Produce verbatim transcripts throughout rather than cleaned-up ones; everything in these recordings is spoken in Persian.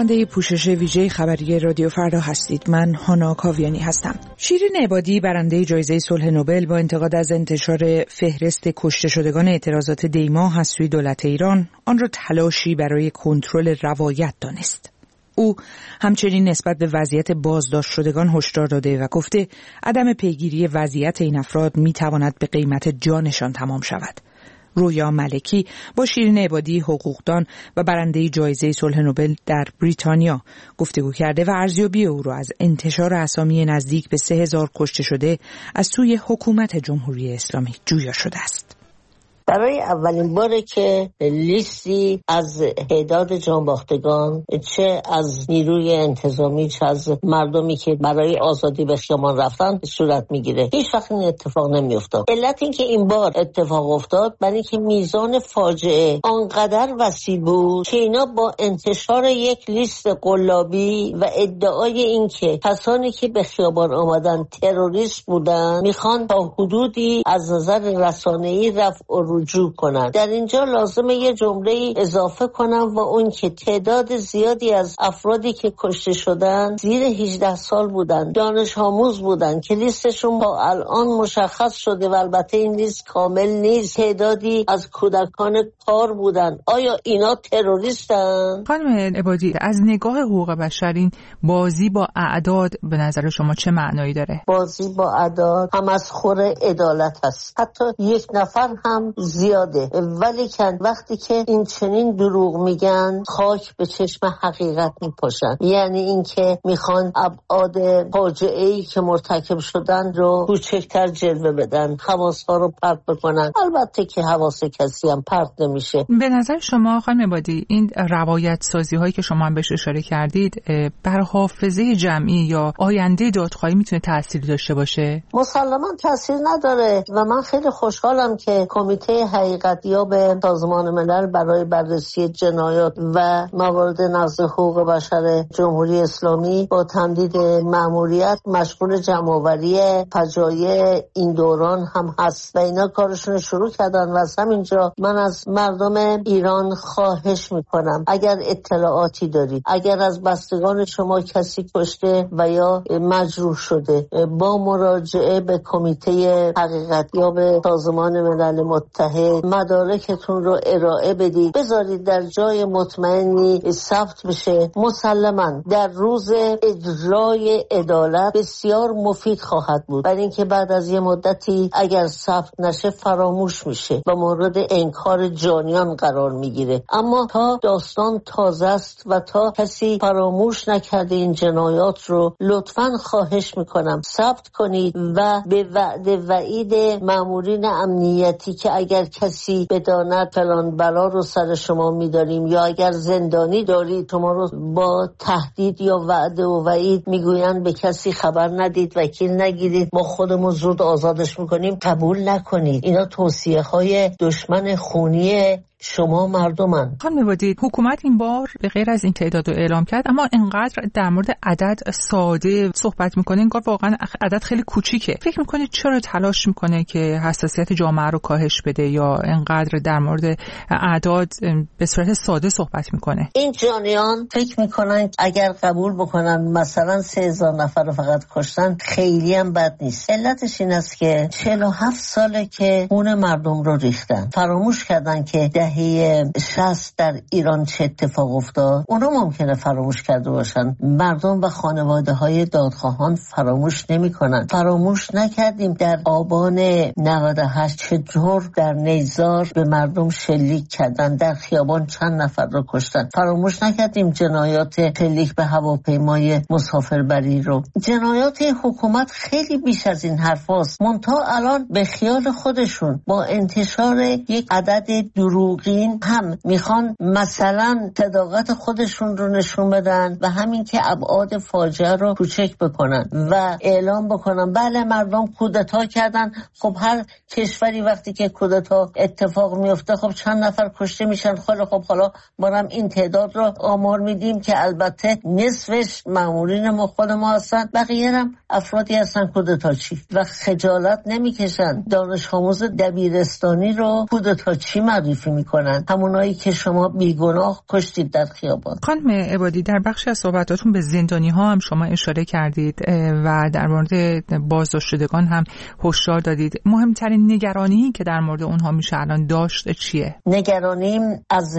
شنونده پوشش ویژه خبری رادیو فردا هستید. من هانا کاویانی هستم. شیرین عبادی برنده جایزه صلح نوبل با انتقاد از انتشار فهرست کشته شدگان اعتراضات دیما از سوی دولت ایران آن را تلاشی برای کنترل روایت دانست. او همچنین نسبت به وضعیت بازداشت شدگان هشدار داده و گفته عدم پیگیری وضعیت این افراد میتواند به قیمت جانشان تمام شود. رویا ملکی با شیرین عبادی حقوقدان و برنده جایزه صلح نوبل در بریتانیا گفتگو کرده و ارزیابی او را از انتشار اسامی نزدیک به سه هزار کشته شده از سوی حکومت جمهوری اسلامی جویا شده است. برای اولین باره که لیستی از تعداد جانباختگان چه از نیروی انتظامی چه از مردمی که برای آزادی به خیابان رفتن صورت میگیره. هیچ وقت این اتفاق نمیافتاد. علت این که این بار اتفاق افتاد برای اینکه میزان فاجعه آنقدر وسیع بود که اینا با انتشار یک لیست قلابی و ادعای اینکه کسانی که به خیابان آمدن تروریست بودن میخوان تا حدودی از نظر رسانه‌ای رفع رجوع کنن. در اینجا لازمه یه جمله اضافه کنم و اون که تعداد زیادی از افرادی که کشته شدن زیر هجده سال بودن، دانش آموز بودن که لیستشون با الان مشخص شده و البته این لیست کامل نیست. تعدادی از کودکان کار بودن. آیا اینا تروریستن؟ خانم عبادی، از نگاه حقوق بشر این بازی با اعداد به نظر شما چه معنایی داره؟ بازی با اعداد هم از خور عدالت هست. حتی یک نفر هم زیاده، ولی کن وقتی که این چنین دروغ میگن خاک به چشم حقیقت میپاشن. یعنی اینکه میخوان ابعاد فاجعه‌ای که مرتکب شدن رو کوچکتر جلوه بدن، حواس‌ها رو پرت بکنن. البته که حواس کسی هم پرت نمیشه. به نظر شما خانم عبادی این روایت سازی هایی که شما هم بهش اشاره کردید بر حافظه جمعی یا آینده دادخواهی میتونه تأثیری داشته باشه؟ مسلماً تأثیر نداره و من خیلی خوشحالم که کمیته حقیقتیاب سازمان ملل برای بررسی جنایات و موارد نقض حقوق بشر جمهوری اسلامی با تمدید مأموریت مشغول جمع‌آوری فجایع این دوران هم هست و اینا کارشون شروع کردن و از همینجا من از مردم ایران خواهش میکنم اگر اطلاعاتی دارید، اگر از بستگان شما کسی کشته و یا مجروح شده، با مراجعه به کمیته حقیقتیاب سازمان ملل متحد مدارکتون رو ارائه بدید، بذارید در جای مطمئنی ثبت بشه. مسلماً در روز اجرای عدالت بسیار مفید خواهد بود، برای اینکه بعد از یه مدتی اگر ثبت نشه فراموش میشه و مورد انکار جانیان قرار میگیره. اما تا داستان تازه است و تا کسی فراموش نکرده این جنایات رو، لطفاً خواهش میکنم ثبت کنید و به وعده وعید مامورین امنیتی که اگر کسی بداند فلان بلا رو سر شما میداریم یا اگر زندانی دارید شما رو با تهدید یا وعده و وعید میگویند به کسی خبر ندید، وکیل نگیرید، ما خودمون زود آزادش میکنیم، قبول نکنید. اینا توصیه های دشمن خونی شما مردمن. خانم عبادی، حکومت این بار به غیر از این تعداد رو اعلام کرد اما انقدر در مورد عدد ساده صحبت میکنه انگار واقعا عدد خیلی کوچیکه. فکر میکنید چرا تلاش میکنه که حساسیت جامعه رو کاهش بده یا انقدر در مورد اعداد به صورت ساده صحبت میکنه؟ این جانیان فکر میکنن اگر قبول بکنن مثلا سه هزار نفر رو فقط کشتن خیلی هم بد نیست. علتش این است که چهل و هفت ساله که خون مردم رو ریختن. فراموش کردن که دهه شصت در ایران چه اتفاق افتاد. اونا ممکنه فراموش کرده باشن، مردم و خانواده های دادخواهان فراموش نمی کنن. فراموش نکردیم در آبان نود و هشت چطور در نیزار به مردم شلیک کردن، در خیابان چند نفر رو کشتن. فراموش نکردیم جنایات شلیک به هواپیمای مسافربری رو. جنایات حکومت خیلی بیش از این حرف هاست. منتها الان به خیال خودشون با انتشار یک عدد دروغ هم میخوان مثلا صداقت خودشون رو نشون بدن و همین که ابعاد فاجعه رو کوچک بکنن و اعلام بکنن بله مردم کودتا کردن. خب هر کشوری وقتی که کودتا اتفاق میفته خب چند نفر کشته میشن. خیلی خب حالا ما هم این تعداد رو آمار میدیم که البته نصفش مامورین ما خود ما هستن، بقیه هم افرادی هستن کودتاچی و خجالت نمیکشن. دانش آموز دبیرستانی رو کودتاچی معرفی میکنن، همونایی که شما بیگناه کشتید در خیابان. خانم عبادی، در بخشی از صحبتاتون به زندانی ها هم شما اشاره کردید و در مورد بازداشت شدگان هم هشدار دادید. مهمترین نگرانی که در مورد اونها میشه الان داشت چیه؟ نگرانیم از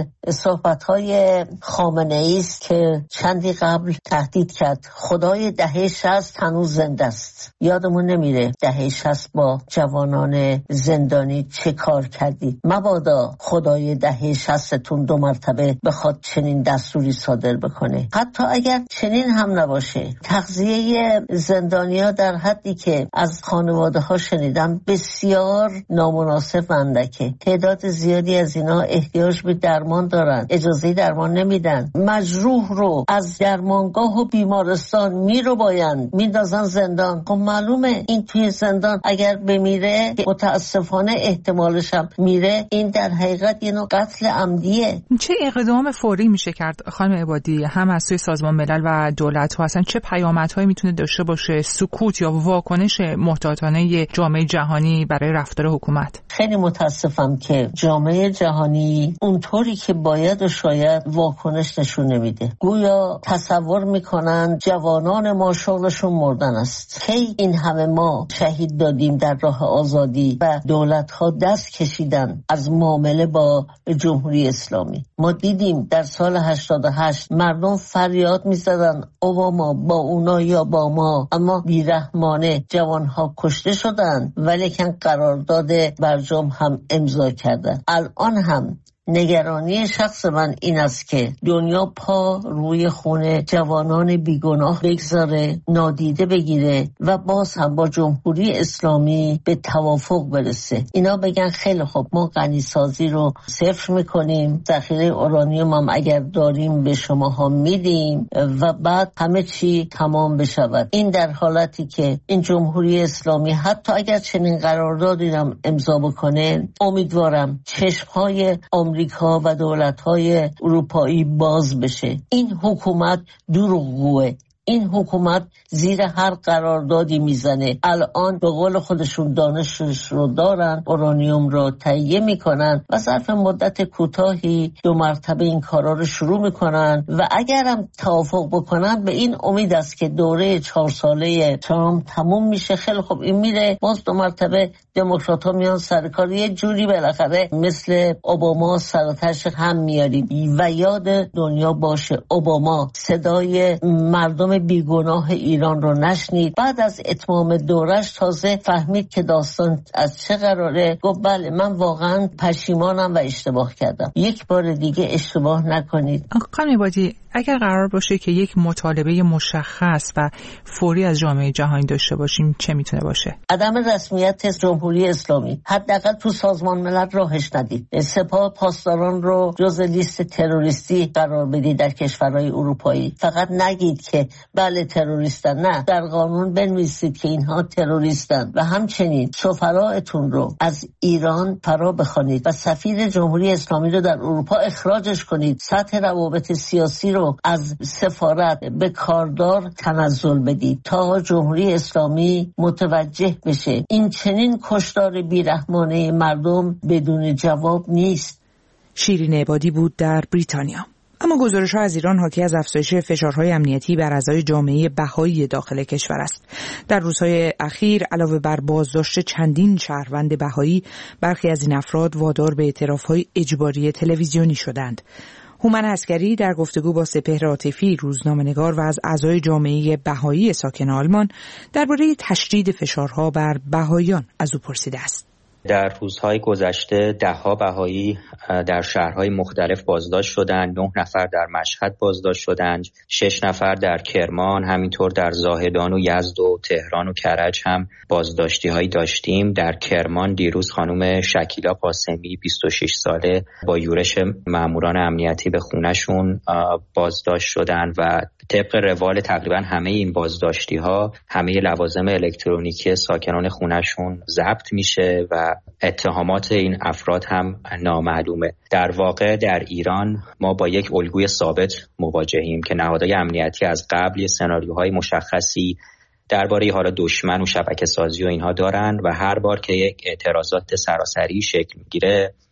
صحبت‌های خامنه‌ای است که چندی قبل تهدید کرد خدای دهه شصت هنوز زنده است. یادمون نمیره دهه شصت با جوانان زندانی چه کار کردید. مبادا خدای دهه شصتتون دو مرتبه بخواد چنین دستوری صادر بکنه. حتی اگر چنین هم نباشه، تغذیه زندانیا در حدی که از خانواده ها شنیدم بسیار نامناسب اندکه. تعداد زیادی از اینا احتیاج به درمان دارن، اجازه درمان نمیدن. مجروح رو از درمانگاه و بیمارستان میرو باین میندازن زندان. خب معلومه این توی زندان اگر بمیره، متاسفانه احتمالش هم میره، این در حقیقت یه نوع قتل عمدیه. چه اقدام فوری میشه کرد خانم عبادی، هم از سوی سازمان ملل و دولت ها؟ اصلا چه پیامدهایی میتونه داشته باشه سکوت یا واکنش محتاطانه جامعه جهانی برای رفتار حکومت؟ خیلی متاسفم که جامعه جهانی اونطوری که باید و شاید واکنش نشون نمیده. گویا تصور میکنن جوانان ما شغلشون مردن است. کی این همه ما شهید دادیم در راه آزادی و دولت ها دست کشیدن از معامله با جمهوری اسلامی. ما دیدیم در سال هشتاد و هشت مردم فریاد میزدن اوباما با اونا یا با ما، اما بیرحمانه جوانها کشته شدن ولیکن قرارداد برجام هم امضا کردن. الان هم نگرانی شخص من این است که دنیا پا روی خون جوانان بیگناه بگذاره، نادیده بگیره و باز هم با جمهوری اسلامی به توافق برسه. اینا بگن خیلی خوب ما غنیسازی رو صفر میکنیم، ذخیره اورانیوم هم اگر داریم به شماها میدیم و بعد همه چی تمام بشود. این در حالتی که این جمهوری اسلامی حتی اگر چنین قراردادی هم امضا بکنه، امیدوارم چشمهای آمریکا و دولت‌های اروپایی باز بشه. این حکومت دروغگوه. این حکومت زیر هر قراردادی میزنه. الان به قول خودشون دانشش رو دارن، اورانیوم رو تهیه میکنن و ظرف مدت کوتاهی دو مرتبه این کارا رو شروع میکنن و اگرم توافق بکنن به این امید است که دوره چهار ساله ترامپ تموم میشه. خیلی خوب این میره، باز دو مرتبه دموکرات ها میان سر کار، یه جوری بالاخره مثل اوباما سراتش هم میاریم و یاد دنیا باشه اوباما صدای مردم بیگناه ایران رو نشنید. بعد از اتمام دورش تازه فهمید که داستان از چه قراره. گفت بله من واقعا پشیمانم و اشتباه کردم. یک بار دیگه اشتباه نکنید. خانم عبادی، اگر قرار باشه که یک مطالبه مشخص و فوری از جامعه جهانی داشته باشیم چه میتونه باشه؟ عدم رسمیت جمهوری اسلامی. حداقل تو سازمان ملل راهش ندید. سپاه پاسداران رو جز لیست تروریستی قرار بدید در کشورهای اروپایی. فقط نگید که بله تروریستن، نه، در قانون بنویسید که اینها تروریستن و همچنین سفرائتون رو از ایران فرا بخوانید و سفیر جمهوری اسلامی رو در اروپا اخراجش کنید. سطح روابط سیاسی رو از سفارت به کاردار تنزل بدید تا جمهوری اسلامی متوجه بشه این چنین کشتار بیرحمانه مردم بدون جواب نیست. شیرین عبادی بود در بریتانیا. اما گزارش‌ها از ایران حاکی از افزایش فشارهای امنیتی بر اعضای جامعه بهایی داخل کشور است. در روزهای اخیر علاوه بر بازداشت چندین شهروند بهایی، برخی از این افراد وادار به اعتراف‌های اجباری تلویزیونی شدند. هومن عسکری در گفتگو با سپهر عاطفی، روزنامه‌نگار و از اعضای جامعه بهایی ساکن آلمان درباره تشدید فشارها بر بهاییان از او پرسیده است. در روزهای گذشته ده‌ها بهایی در شهرهای مختلف بازداشت شدند. نه نفر در مشهد بازداشت شدند، شش نفر در کرمان، همینطور در زاهدان و یزد و تهران و کرج هم بازداشتی هایی داشتیم. در کرمان دیروز خانم شکیلا قاسمی بیست و شش ساله با یورش ماموران امنیتی به خونه‌شون بازداشت شدند و طبق روال تقریبا همه این بازداشتی ها همه لوازم الکترونیکی ساکنان خونه‌شون ضبط میشه و اتهامات این افراد هم نامعلومه. در واقع در ایران ما با یک الگوی ثابت مواجهیم که نهادهای امنیتی از قبل یه سناریوهای مشخصی درباره حالا دشمن و شبکه سازی و اینها دارن و هر بار که یک اعتراضات سراسری شکل میگیره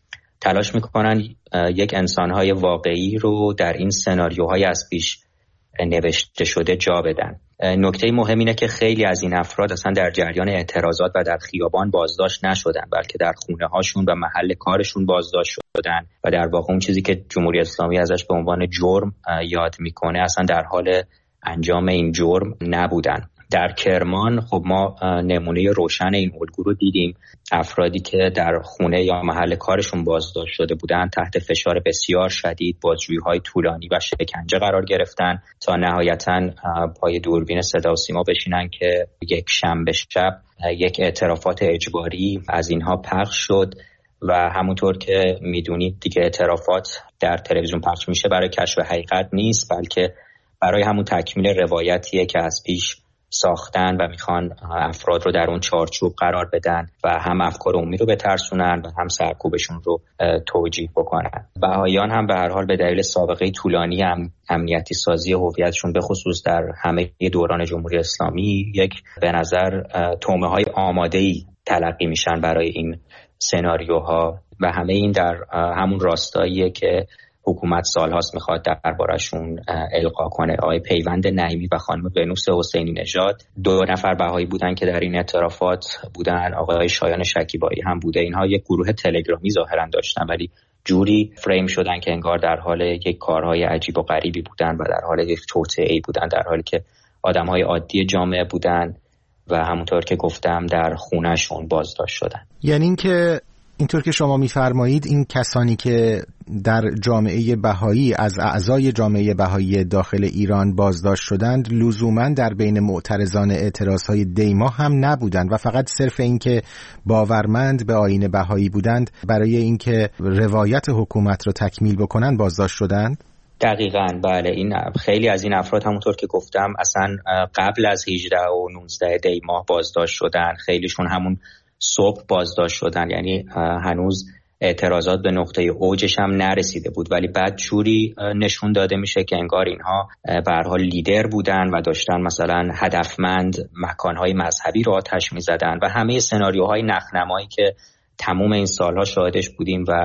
تلاش میکنن یک انسانهای واقعی رو در این سناریوهای از پیش نوشته شده جا بدن. نکته مهم اینه که خیلی از این افراد اصلا در جریان اعتراضات و در خیابان بازداشت نشدن، بلکه در خونه هاشون و محل کارشون بازداشت شدن و در واقع اون چیزی که جمهوری اسلامی ازش به عنوان جرم یاد میکنه اصلا در حال انجام این جرم نبودن. در کرمان خب ما نمونه روشن این الگو رو دیدیم. افرادی که در خونه یا محل کارشون بازداشت شده بودن تحت فشار بسیار شدید، بازجویی‌های طولانی و شکنجه قرار گرفتن تا نهایتاً پای دوربین صدا و سیما بشینن که یک شنبه شب یک اعترافات اجباری از اینها پخش شد و همونطور که میدونید دیگه اعترافات در تلویزیون پخش میشه برای کشف حقیقت نیست، بلکه برای همون تکمیل روایتیه که از پیش ساختن و میخوان افراد رو در اون چارچوب قرار بدن و هم افکار عمومی رو بترسونن و هم سرکوبشون رو توجیه بکنن. بهائیان هم به هر حال به دلیل سابقه طولانی هم امنیتی سازی هویتشون به خصوص در همه دوران جمهوری اسلامی یک به نظر تومه های آماده‌ای تلقی میشن برای این سناریوها و همه این در همون راستاییه که حکومت سالهاست میخواد دربارشون القا کنه. آقای پیوند نعیمی و خانم ونوس حسینی نژاد دو نفر بهایی بودن که در این اعترافات بودن، آقای شایان شکیبایی هم بوده. اینها یک گروه تلگرامی ظاهرا داشتن ولی جوری فریم شدن که انگار در حال یک کارهای عجیب و غریبی بودن و در حال یک توطئه‌ای بودن، در حالی که آدمهای عادی جامعه بودن و همونطور که گفتم در خونهشون بازداشت شدن. یعنی اینکه اینطور که شما می‌فرمایید این کسانی که در جامعه بهایی از اعضای جامعه بهایی داخل ایران بازداشت شدند لزوماً در بین معترضان اعتراضهای دیما هم نبودند و فقط صرف اینکه باورمند به آیین بهایی بودند برای اینکه روایت حکومت رو تکمیل بکنن بازداشت شدند؟ دقیقاً بله. این خیلی از این افراد همونطور که گفتم اصلا قبل از هجده و نوزده دی ماه بازداشت شدن، خیلیشون همون صبح بازداشت شدن، یعنی هنوز اعتراضات به نقطه اوجش هم نرسیده بود ولی بعد جوری نشون داده میشه که انگار اینها به هر حال لیدر بودن و داشتن مثلا هدفمند مکانهای مذهبی رو آتش میزدن و همه سناریوهای نخنمایی که تمام این سالها شاهدش بودیم و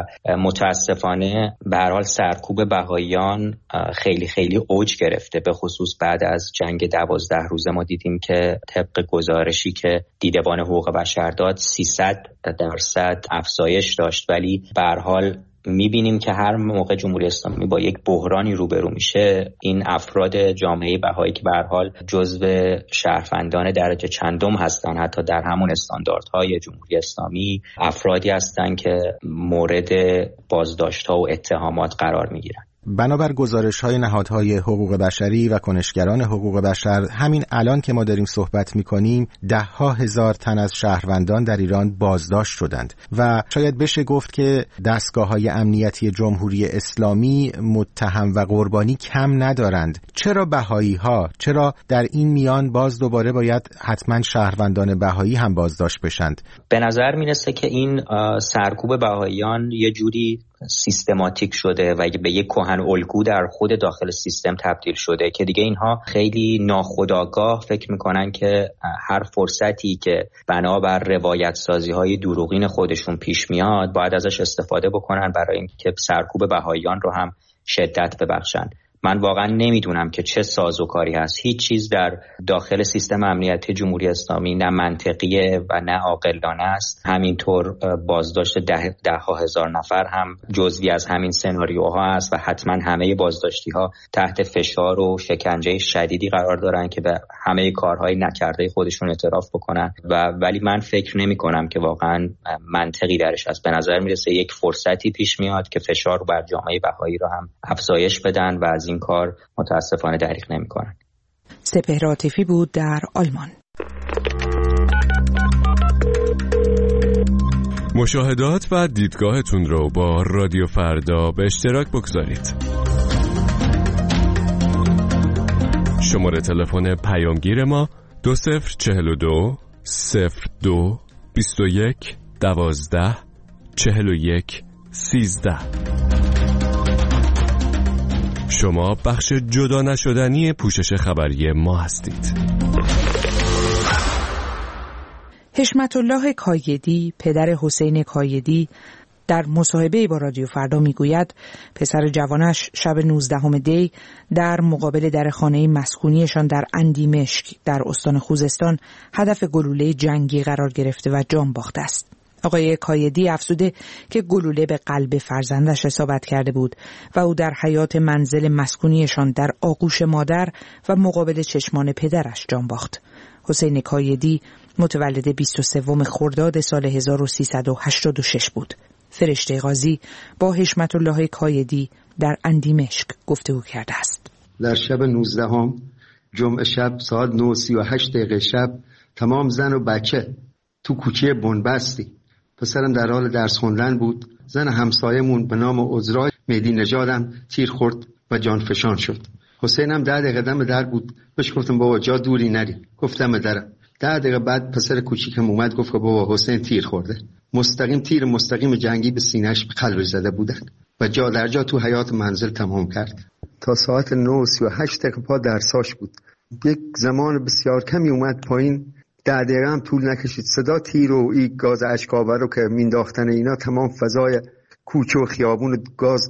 متاسفانه به هر حال سرکوب بهائیان خیلی خیلی اوج گرفته، به خصوص بعد از جنگ دوازده روزه. ما دیدیم که طبق گزارشی که دیدبان حقوق بشر داد سیصد درصد افزایش داشت، ولی به هر حال میبینیم که هر موقع جمهوری اسلامی با یک بحرانی روبرو میشه این افراد جامعه بهایی که به هر حال جزو شهروندان درجه چندم هستن حتی در همون استانداردهای جمهوری اسلامی، افرادی هستن که مورد بازداشت‌ها و اتهامات قرار میگیرن. بنابر گزارش‌های نهادهای حقوق بشری و کنشگران حقوق بشر همین الان که ما داریم صحبت می‌کنیم ده ها هزار تن از شهروندان در ایران بازداشت شدند و شاید بشه گفت که دستگاه‌های امنیتی جمهوری اسلامی متهم و قربانی کم ندارند. چرا بهایی‌ها، چرا در این میان باز دوباره باید حتما شهروندان بهایی هم بازداشت بشند؟ به نظر میرسه که این سرکوب بهاییان یه جوری سیستماتیک شده و به یک کهن الگو در خود داخل سیستم تبدیل شده که دیگه اینها خیلی ناخودآگاه فکر میکنن که هر فرصتی که بنابر روایت سازی های دروغین خودشون پیش میاد باید ازش استفاده بکنن برای اینکه سرکوب بهاییان رو هم شدت ببخشن. من واقعا نمیدونم که چه سازوکاری هست. هیچ چیز در داخل سیستم امنیتی جمهوری اسلامی نه منطقیه و نه عاقلانه است. همینطور بازداشت ده, ده ها هزار نفر هم جزوی از همین سناریوها است و حتما همه بازداشتی ها تحت فشار و شکنجه شدیدی قرار دارن که به همه کارهای نکرده خودشون اعتراف بکنن و ولی من فکر نمی کنم که واقعا منطقی درش است. به نظر میرسه یک فرصتی پیش میاد که فشار بر جامعه بهایی رو هم افزایش بدن و از این کار متاسفانه دریغ نمی‌کنن. سپهر عاطفی بود در آلمان. مشاهدات و دیدگاهتون رو با رادیو فردا به اشتراک بگذارید. شماره تلفن پیامگیر ما دو صفر چهل و دو صفر دو بیست و یک دوازده چهل و یک سیزده. شما بخش جدا نشدنی پوشش خبری ما هستید. حشمت الله کایدی، پدر حسین کایدی، در مصاحبه با رادیو فردا میگوید پسر جوانش شب نوزدهم دی در مقابل در خانه مسکونیشان در اندیمشک در استان خوزستان هدف گلوله جنگی قرار گرفته و جان باخته است. آقای کایدی افزوده که گلوله به قلب فرزندش اصابت کرده بود و او در حیاط منزل مسکونیشان در آغوش مادر و مقابل چشمان پدرش جان باخت. حسین کایدی متولد بیست و سوم خرداد سال هزار و سیصد و هشتاد و شش بود. فرشته غازی با حشمت الله کایدی در اندیمشک گفتگو کرده است. در شب نوزدهم جمعه شب ساعت نه و سی و هشت دقیقه شب تمام زن و بچه تو کوچه بنبستی. پسرم در حال درس خوندن بود. زن همسایمون به نام عذرا مهدی نژادم تیر خورد و جان فشان شد. حسینم ده دقیقه دم در بود. بهش گفتم بابا جا دوری نری. گفتم درم. ده دقیقه بعد پسر کوچیکم اومد گفت که بابا حسین تیر خورده. مستقیم تیر مستقیم جنگی به سینه‌اش به قلبش زده بودن و جا در جا تو حیاط منزل تمام کرد. تا ساعت نه و سی و هشت دقیقه پا درساش بود. یک زمان بسیار کمی اومد پایین. ده دقیقه هم طول نکشید صدا تیر و این گاز اشک‌آور رو که مینداختن اینا تمام فضای کوچه و خیابون گاز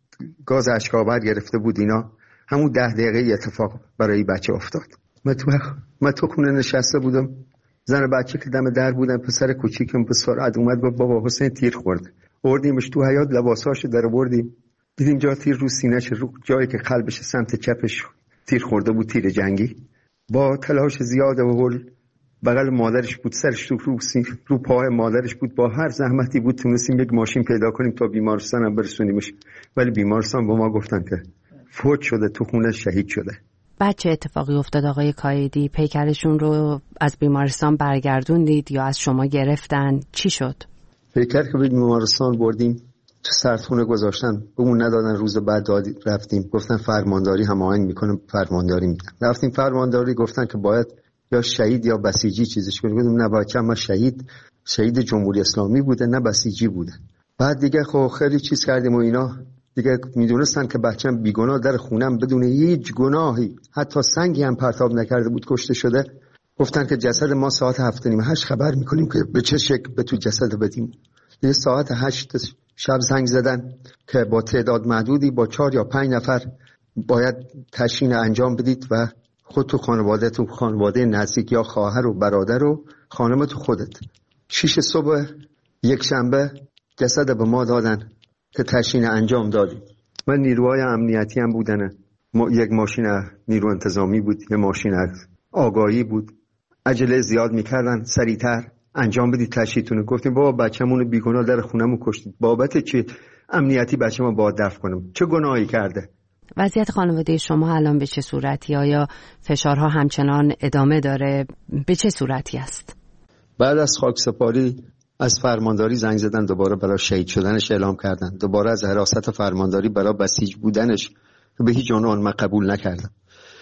گاز اشک‌آور گرفته بود. اینا همون ده دقیقه اتفاق برای بچه افتاد. من تو من تو خونه نشسته بودم. زن بچه که دم در بودن پسر کوچیکم به سرعت اومد گفت بابا حسین تیر خورده. بردیمش تو حیاط لباساشو در آوردیم. دیدیم جا تیر رو سینه‌ش رو جایی که قلبش سمت چپش تیر خورده بود تیر جنگی. با تلاش زیاد و هول بغل مادرش بود سرش تو رو, رو پای مادرش بود. با هر زحمتی بود تونستیم یک ماشین پیدا کنیم تا بیمارستان هم برسونیمش. ولی بیمارستان با ما گفتن که فوت شده تو خونه شهید شده. بعد چه اتفاقی افتاد آقای کایدی؟ پیکرشون رو از بیمارستان برگردوندید یا از شما گرفتن؟ چی شد؟ پیکر که به بیمارستان بردیم تو سردخونه گذاشتن بهمون ندادن. روز بعد دادی رفتیم گفتن فرمانداری هماهنگ میکنه فرمانداری میدن. رفتیم فرمانداری گفتن که باید یا شهید یا بسیجی چیزش کنیم. گفتم نه بچه‌م ما شهید شهید جمهوری اسلامی بوده نه بسیجی بوده. بعد دیگه خب خیلی چیز کردیم و اینا دیگه میدونستن که بچه‌م بیگناه در خونم بدون هیچ گناهی حتی سنگی هم پرتاب نکرده بود کشته شده. گفتن که جسد ما ساعت هفت و نیم هشت خبر میکنیم که به چه شکل به تو جسد بدیم. یه ساعت هشت شب زنگ زدن که با تعداد محدودی با چهار یا پنج نفر باید تشییع انجام بدید و خود تو خانواده تو خانواده نزدیک یا خواهر و برادر و خانم تو خودت. شیش صبح یک شنبه جسد به ما دادن که تشییع انجام دادیم. و نیروهای امنیتی هم بودن. ما یک ماشین نیرو انتظامی بود، یک ماشین آگاهی بود. عجله زیاد میکردن سریعتر انجام بدید تشییعتون. گفتیم بابا بچه‌مون بیگناه در خونمون کشتید. بابت چی امنیتی بچه‌مون باید دفن کنم؟ چه گناهی کرده؟ وضعیت خانواده شما الان به چه صورتی؟ آیا فشارها همچنان ادامه داره؟ به چه صورتی است؟ بعد از خاکسپاری از فرمانداری زنگ زدن دوباره برای شهید شدنش اعلام کردن. دوباره از حراست فرمانداری برای بسیج بودنش به هیچ عنوان من قبول نکردم.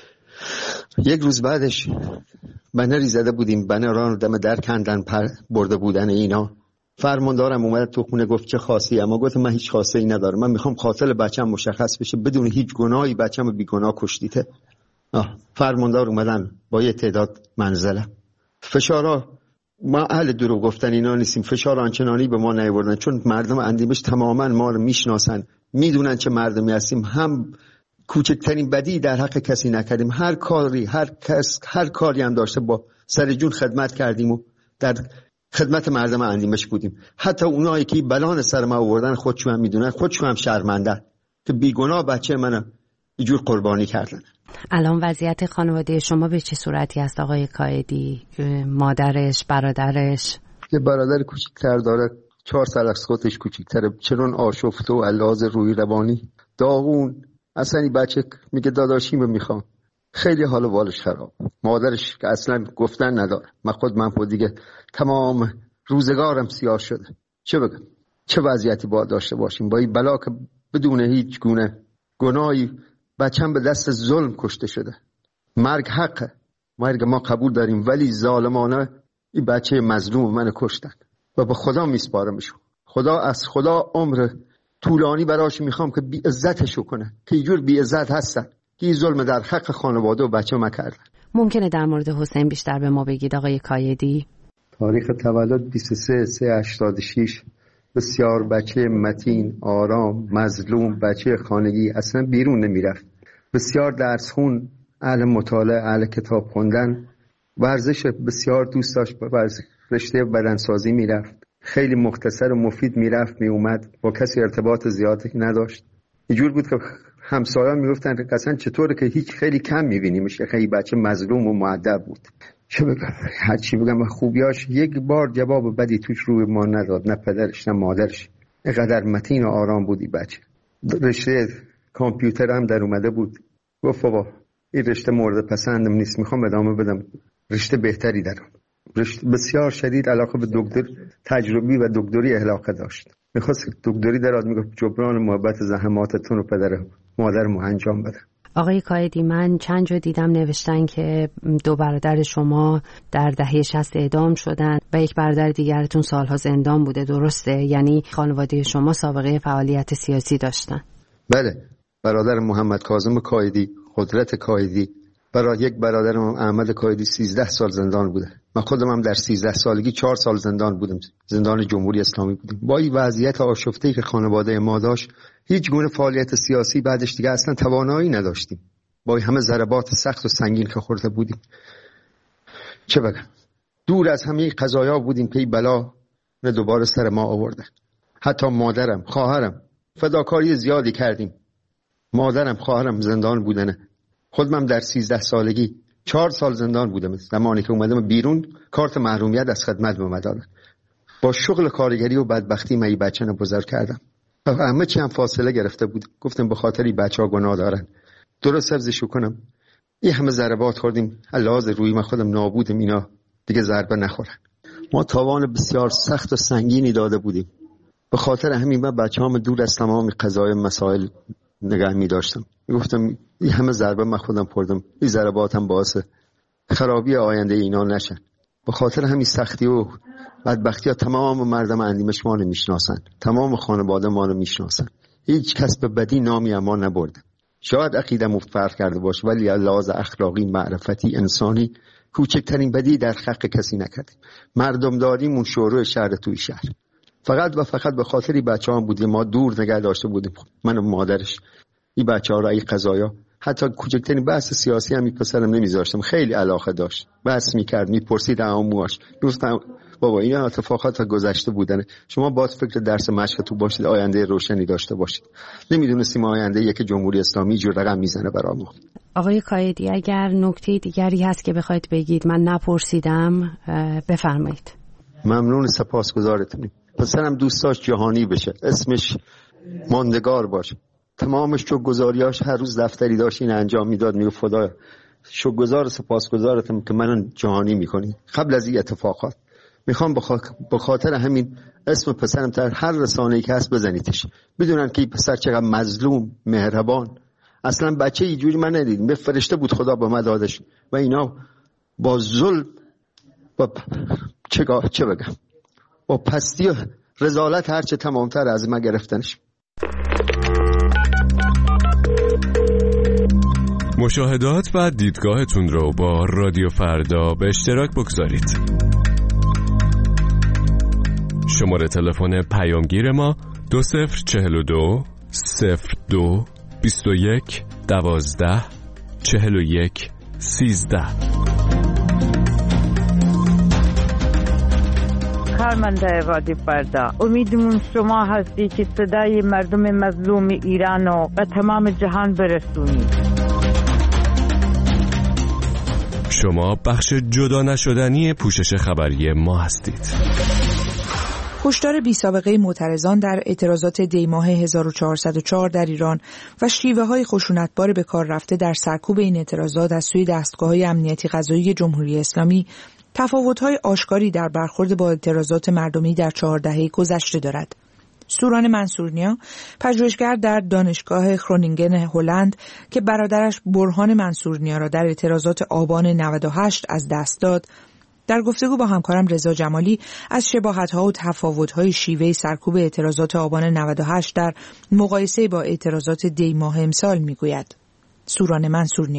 یک روز بعدش بنری زده بودیم، بنران دم در کندن پر برده بودن اینا. فرماندارم اومد تو خونه گفت چه خاصی؟ اما گفتم من هیچ خاصی ندارم، من میخوام قاتل بچه‌م مشخص بشه، بدون هیچ گناهی بچه‌م بیگناه کشتیته. فرماندار اومدن با یه تعداد منزله. فشارا ما اهل دروغ گفتن اینا نیستیم، فشار آنچنانی به ما نیاوردن چون مردم اندیمش تماما ما رو میشناسن، میدونن چه مردمی هستیم. هم کوچکترین بدی در حق کسی نکردیم، هر کاری هر کس هر کاری هم داشته با سر جون خدمت کردیم و در خدمت مردم اندیمش بودیم. حتی اونایی که بلان سر ما آوردن خودشون هم میدونن، خودشون هم شرمنده که بیگناه بچه منو اینجور قربانی کردن. الان وضعیت خانواده شما به چه صورتی است آقای کایدی؟ مادرش، برادرش؟ یه برادر کوچیک‌تر داره، چهار سال از خودش کوچیک‌تره، چرون آشفته و علاوه روی روانی داغون. اصلا این بچه میگه داداشیمو میخوام. خیلی حال و بالش خراب. مادرش که اصلا گفتن نداره. من خود من خود دیگه تمام روزگارم سیاه شده. چه بگم؟ چه وضعیتی باید داشته باشیم با این بلا که بدون هیچ گونه گناهی بچه‌م به دست ظلم کشته شده. مرگ حقه، مرگ ما قبول داریم، ولی ظالمانه این بچه مظلوم منو کشتن و به خدا میسپارمشون. خدا از خدا عمر طولانی براش میخوام که بی عزتشو کنه که اینجور بی عزت هستن که این ظلم در حق خانواده و بچه ما کردن. ممکنه در مورد حسین بیشتر به ما بگید آقای کایدی؟ تاریخ تولد بیست و سه سه هشتاد و شش بسیار بچه متین، آرام، مظلوم، بچه خانگی اصلا بیرون نمیرفت. بسیار درس خون، اهل مطالعه، اهل کتاب خوندن، ورزش بسیار دوست داشت، ورزش رشته بدنسازی میرفت. خیلی مختصر و مفید میرفت می اومد، با کسی ارتباط زیادی نداشت. اینجور بود که همسایه‌ها میگفتن اصلا چطوره که هیچ خیلی کم میبینیمش. خیلی بچه مظلوم و مؤدب بود. چه بگم، هر چی بگم خوبیاش یک بار جواب بدی توش روی ما نداد، نه پدرش نه مادرش. اینقدر متین و آرام بودی بچه. رشته کامپیوتر هم در اومده بود، گفت بابا این رشته مورد پسندم نیست، میخوام ادامه بدم رشته بهتری دارم. رشته بسیار شدید علاقه به دکتر تجربی و دکتری علاقه داشت. میخواست دکتری درات، میگفت جبران محبت زحماتتون رو پدر مادرمو انجام بده. آقای کایدی، من چند جا دیدم نوشتن که دو برادر شما در دهه شصت اعدام شدن و یک برادر دیگرتون سالها زندان بوده، درسته؟ یعنی خانواده شما سابقه فعالیت سیاسی داشتن؟ بله، برادر محمد کاظم کایدی، قدرت کایدی، برای یک برادرم احمد کایدی سیزده سال زندان بوده. من خودم هم در سیزده سالگی چهار سال زندان بودم، زندان جمهوری اسلامی بودیم. با این وضعیت آشفته‌ای که خانواده ما داشت، هیچ گونه فعالیت سیاسی بعدش دیگه اصلا توانایی نداشتیم. با همه ضربات سخت و سنگین که خورده بودیم، چه بگم، دور از همه قضایا بودیم که این بلا رو دوباره سر ما آورده. حتی مادرم، خواهرم فداکاری زیادی کردیم. مادرم، خواهرم زندان بودن. خودم در سیزده سالگی چهار سال زندان بودم. زمانی که اومدم بیرون کارت محرومیت از خدمت به من دادن. با شغل کارگری و بدبختی من این بچه رو بزرگ کردم. همه چی هم فاصله گرفته بود. گفتم به خاطر این بچه ها گناه دارن، درست حفظشو کنم. این همه ضربات خوردیم، لحاظ روی من خودم نابودم، اینا دیگه ضربه نخورن. ما تاوان بسیار سخت و سنگینی داده بودیم. به خاطر همین من بچه‌هام دور از تمام قضایا مسائل نگاه می داشتم. گفتم این همه ضربه من خودم خوردم، این ضربات هم باعث خرابی آینده اینا نشن. به خاطر همین سختی و بدبختی ها تمام مردم اندیمش ما رو میشناسن، تمام خانواده ما رو میشناسن. هیچ کس به بدی نامی ما نبرده. شاید عقیده‌مو فرق کرده باشه، ولی لحاظ اخلاقی، معرفتی، انسانی کوچکترین بدی در حق کسی نکردیم. مردم داریمون شورای شهر توی شهر، فقط و فقط به خاطر بچه‌ها بودیم. ما دور نگه داشته بودیم، من و مادرش این بچه‌ها را، این قضایا، حتی کوچکترین بحث سیاسی هم میپسرم نمیذاشتم. خیلی علاقه داشت، بحث میکرد، میپرسید عموش. گفتم بابا این اتفاقات گذشته بودن، شما باید فکر درس مشق تو باشید، آینده روشنی داشته باشید. نمیدونستیم آینده یک جمهوری اسلامی جور رقم میزنه برامون. آقای کایدی، اگر نکته دیگری هست که بخواید بگید من نپرسیدم بفرمایید. ممنون، سپاسگزارتونم. پسرم دوست داشت جهانی بشه، اسمش ماندگار باشه. تمامش شکرگزاریاش هر روز دفتری داشت این انجام میداد. میگه خدا شکرگزار و سپاسگزارتم که منو جهانی میکنی. قبل از این اتفاقات میخوام به خاطر همین اسم پسرم در هر رسانه‌ای که هست بزنیدش، بدونن که این پسر چقدر مظلوم، مهربان. اصلا بچه اینجوری من ندیدم، به فرشته بود خدا به من دادش و اینا با ظلم با چه چه بگم با پستی و رذالت هرچه تمامتر از من گرفتنش. مشاهدات و دیدگاهتون رو با رادیو فردا به اشتراک بگذارید. شماره تلفن پیامگیر ما دو صفر چهل و دو صفر دو بیست و یک دوازده چهل و یک سیزده. کارمنده رادیو فردا، امیدمون شما هستی که صدای مردم مظلوم ایران رو به تمام جهان برسونید. شما بخش جدا نشدنی پوشش خبری ما هستید. هشدار بی سابقه معترضان در اعتراضات دیماه هزار و چهارصد و چهار در ایران و شیوه‌های خشونتبار به کار رفته در سرکوب این اعتراضات از سوی دستگاه‌های امنیتی قضایی جمهوری اسلامی تفاوت‌های آشکاری در برخورد با اعتراضات مردمی در چهار دهه گذشته دارد. سوران منصورنیا، پژوهشگر در دانشگاه خرونینگن هلند که برادرش برهان منصورنیا را در اعتراضات آبان نود و هشت از دست داد، در گفتگو با همکارم رضا جمالی از شباهت‌ها و تفاوت‌های شیوه سرکوب اعتراضات آبان نود و هشت در مقایسه با اعتراضات دی ماه امسال می‌گوید. سوران منصورنیا: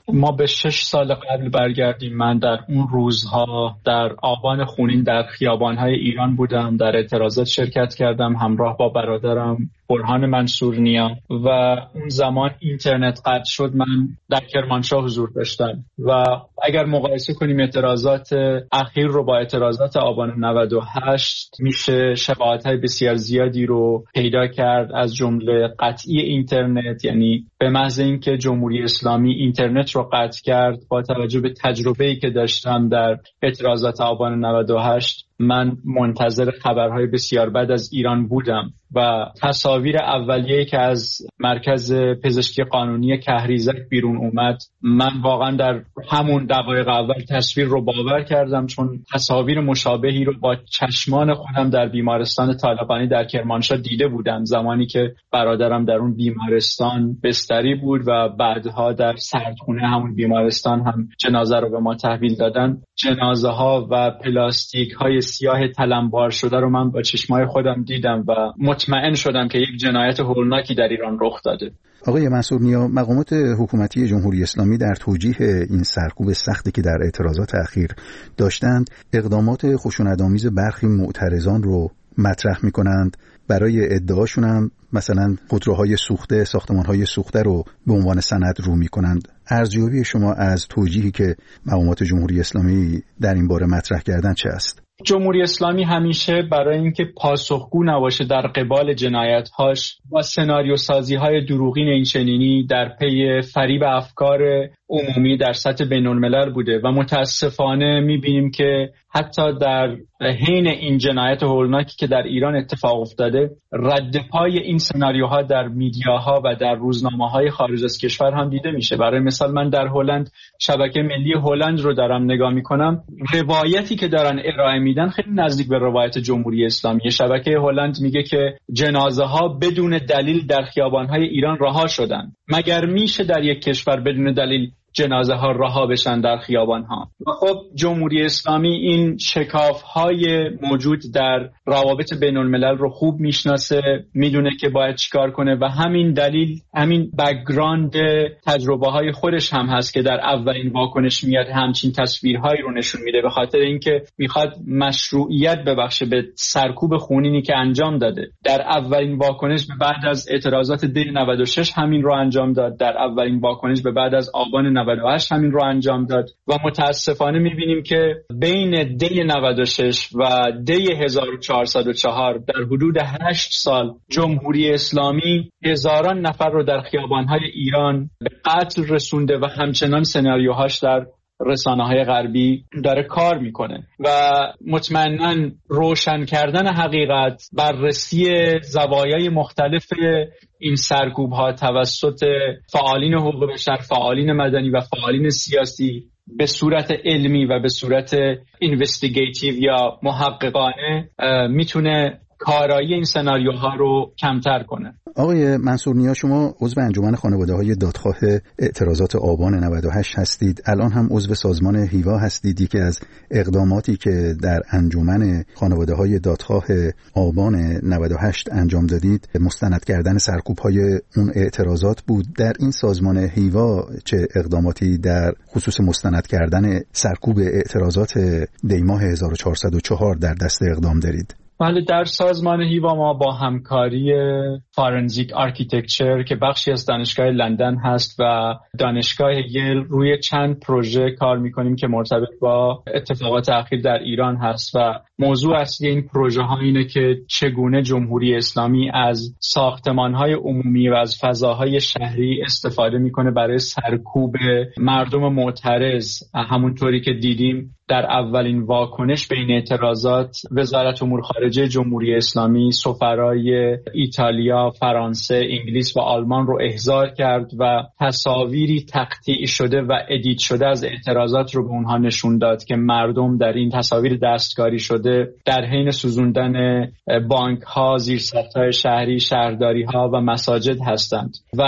ما به شش سال قبل برگردیم. من در اون روزها در آبان خونین در خیابان‌های ایران بودم، در اعتراضات شرکت کردم همراه با برادرم برهان منصور نیا و اون زمان اینترنت قطع شد. من در کرمانشاه حضور داشتم و اگر مقایسه کنیم اعتراضات اخیر رو با اعتراضات آبان نود و هشت میشه شباهت‌های بسیار زیادی رو پیدا کرد، از جمله قطعی اینترنت. یعنی به محض اینکه جمهوری اسلامی اینترنت رو قطع کرد، با توجه به تجربه‌ای که داشتم در اعتراضات آبان نود و هشت، من منتظر خبرهای بسیار بد از ایران بودم و تصاویر اولیه‌ای که از مرکز پزشکی قانونی کهریزک بیرون اومد، من واقعا در همون دقایق اول تصویر رو باور کردم، چون تصاویر مشابهی رو با چشمان خودم در بیمارستان طالقانی در کرمانشاه دیده بودم، زمانی که برادرم در اون بیمارستان بستری بود و بعدها در سردخونه همون بیمارستان هم جنازه رو به ما تحویل دادن. جنازه ها و پلاستیک های سیاه تلمبار شده رو من با چشمای خودم دیدم و مطمئن شدم که یک جنایت هولناکی در ایران رخ داده. آقای منصور نیا، مقامات حکومتی جمهوری اسلامی در توجیه این سرکوب سختی که در اعتراضات اخیر داشتند، اقدامات خشونت‌آمیز برخی معترضان رو مطرح می‌کنند. برای ادعاشون هم مثلا خودروهای سوخته، ساختمان‌های سوخته رو به عنوان سند رو می‌کنند. ارزیابی شما از توجیهی که مقامات جمهوری اسلامی در این باره مطرح کردن چه است؟ جمهوری اسلامی همیشه برای اینکه پاسخگو نباشه در قبال جنایت‌هاش، با سناریو سازی‌های دروغین اینچنینی در پی فریب افکار عمومی در سطح بین‌الملل بوده و متاسفانه می‌بینیم که حتی در حین این جنایت هولناکی که در ایران اتفاق افتاده، رد پای این سناریوها در میدیاها و در روزنامه‌های خارج از کشور هم دیده میشه. برای مثال من در هلند شبکه ملی هلند رو دارم نگاه میکنم، روایتی که دارن ارائه میدن خیلی نزدیک به روایت جمهوری اسلامی. شبکه هلند میگه که جنازه ها بدون دلیل در خیابان‌های ایران رها شدن. مگر میشه در یک کشور بدون دلیل جنازه ها رها بشن در خیابان ها؟ و خب جمهوری اسلامی این شکاف های موجود در روابط بین الملل رو خوب میشناسه، میدونه که باید چیکار کنه و همین دلیل، همین بک‌گراند تجربه های خودش هم هست که در اولین واکنش میاد همچین تصویرهایی رو نشون میده، به خاطر اینکه میخواد مشروعیت ببخشه به سرکوب خونینی که انجام داده. در اولین واکنش به بعد از اعتراضات دی نود و شش همین رو انجام داد، در اولین واکنش به بعد از آبان نود و هشت همین رو انجام داد و متاسفانه میبینیم که بین دی نود و شش و دی هزار و چهارصد و چهار در حدود هشت سال جمهوری اسلامی هزاران نفر رو در خیابان‌های ایران به قتل رسونده و همچنان سناریوهاش در رسانه‌های غربی داره کار میکنه و مطمئناً روشن کردن حقیقت، بررسی زوایای مختلف این سرکوب ها توسط فعالین حقوق بشر، فعالین مدنی و فعالین سیاسی به صورت علمی و به صورت اینوستیگیتیو یا محققانه میتونه کارایی این سناریوها رو کمتر کنه. آقای منصور نیا، شما عضو انجمن خانواده‌های دادخواه اعتراضات آبان نود و هشت هستید. الان هم عضو سازمان هیوا هستید. یکی از اقداماتی که در انجمن خانواده‌های دادخواه آبان نود و هشت انجام دادید مستند کردن سرکوب‌های اون اعتراضات بود. در این سازمان هیوا چه اقداماتی در خصوص مستند کردن سرکوب اعتراضات دیماه هزار و چهارصد و چهار در دست اقدام دارید؟ بله، در سازمان هیوا ما با همکاری فارنزیک آرکیتکچر که بخشی از دانشگاه لندن هست و دانشگاه یل روی چند پروژه کار میکنیم که مرتبط با اتفاقات اخیر در ایران هست و موضوع اصلی این پروژه ها اینه که چگونه جمهوری اسلامی از ساختمان‌های عمومی و از فضاهای شهری استفاده میکنه برای سرکوب مردم معترض. همونطوری که دیدیم در اولین واکنش به این اعتراضات، وزارت امور خارجه جمهوری اسلامی سفرای ایتالیا، فرانسه، انگلیس و آلمان رو احضار کرد و تصاویری تقطیع شده و ادیت شده از اعتراضات رو به اونها نشون داد که مردم در این تصاویر دستکاری شده در حین سوزوندن بانک ها، زیرساخت‌های شهری، شهرداری ها و مساجد هستند و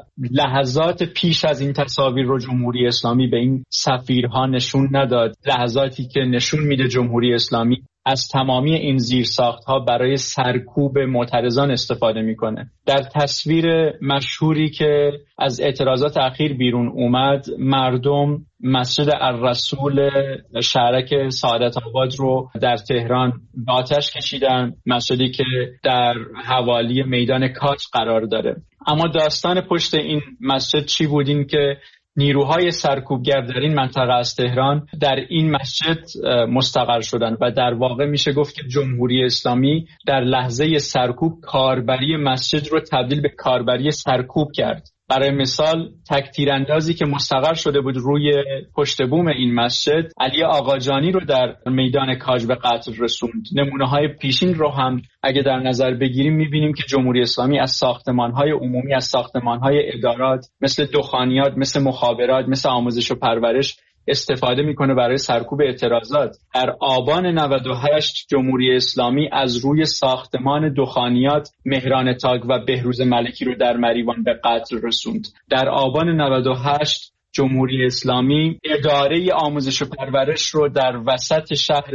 لحظات پیش از این تصاویر رو جمهوری اسلامی به این سفیرها نشون نداد. لحظاتی که نشون میده جمهوری اسلامی از تمامی این زیرساخت‌ها برای سرکوب معترضان استفاده میکنه. در تصویر مشهوری که از اعتراضات اخیر بیرون اومد، مردم مسجد الرسول شهرک سعادت آباد رو در تهران به آتش کشیدن، مسجدی که در حوالی میدان کاج قرار داره. اما داستان پشت این مسجد چی بود؟ این که نیروهای سرکوبگر در این منطقه از تهران در این مسجد مستقر شدن و در واقع میشه گفت که جمهوری اسلامی در لحظه سرکوب کاربری مسجد رو تبدیل به کاربری سرکوب کرد. برای مثال تک تیراندازی که مستقر شده بود روی پشت بوم این مسجد، علی آقاجانی رو در میدان کاج به قتل رسوند. نمونه‌های پیشین رو هم اگه در نظر بگیریم می‌بینیم که جمهوری اسلامی از ساختمان‌های عمومی، از ساختمان‌های ادارات مثل دخانیات، مثل مخابرات، مثل آموزش و پرورش استفاده میکنه برای سرکوب اعتراضات. در آبان نود و هشت جمهوری اسلامی از روی ساختمان دخانیات مهران تاگ و بهروز ملکی رو در مریوان به قتل رسوند. در آبان نود و هشت جمهوری اسلامی اداره آموزش و پرورش رو در وسط شهر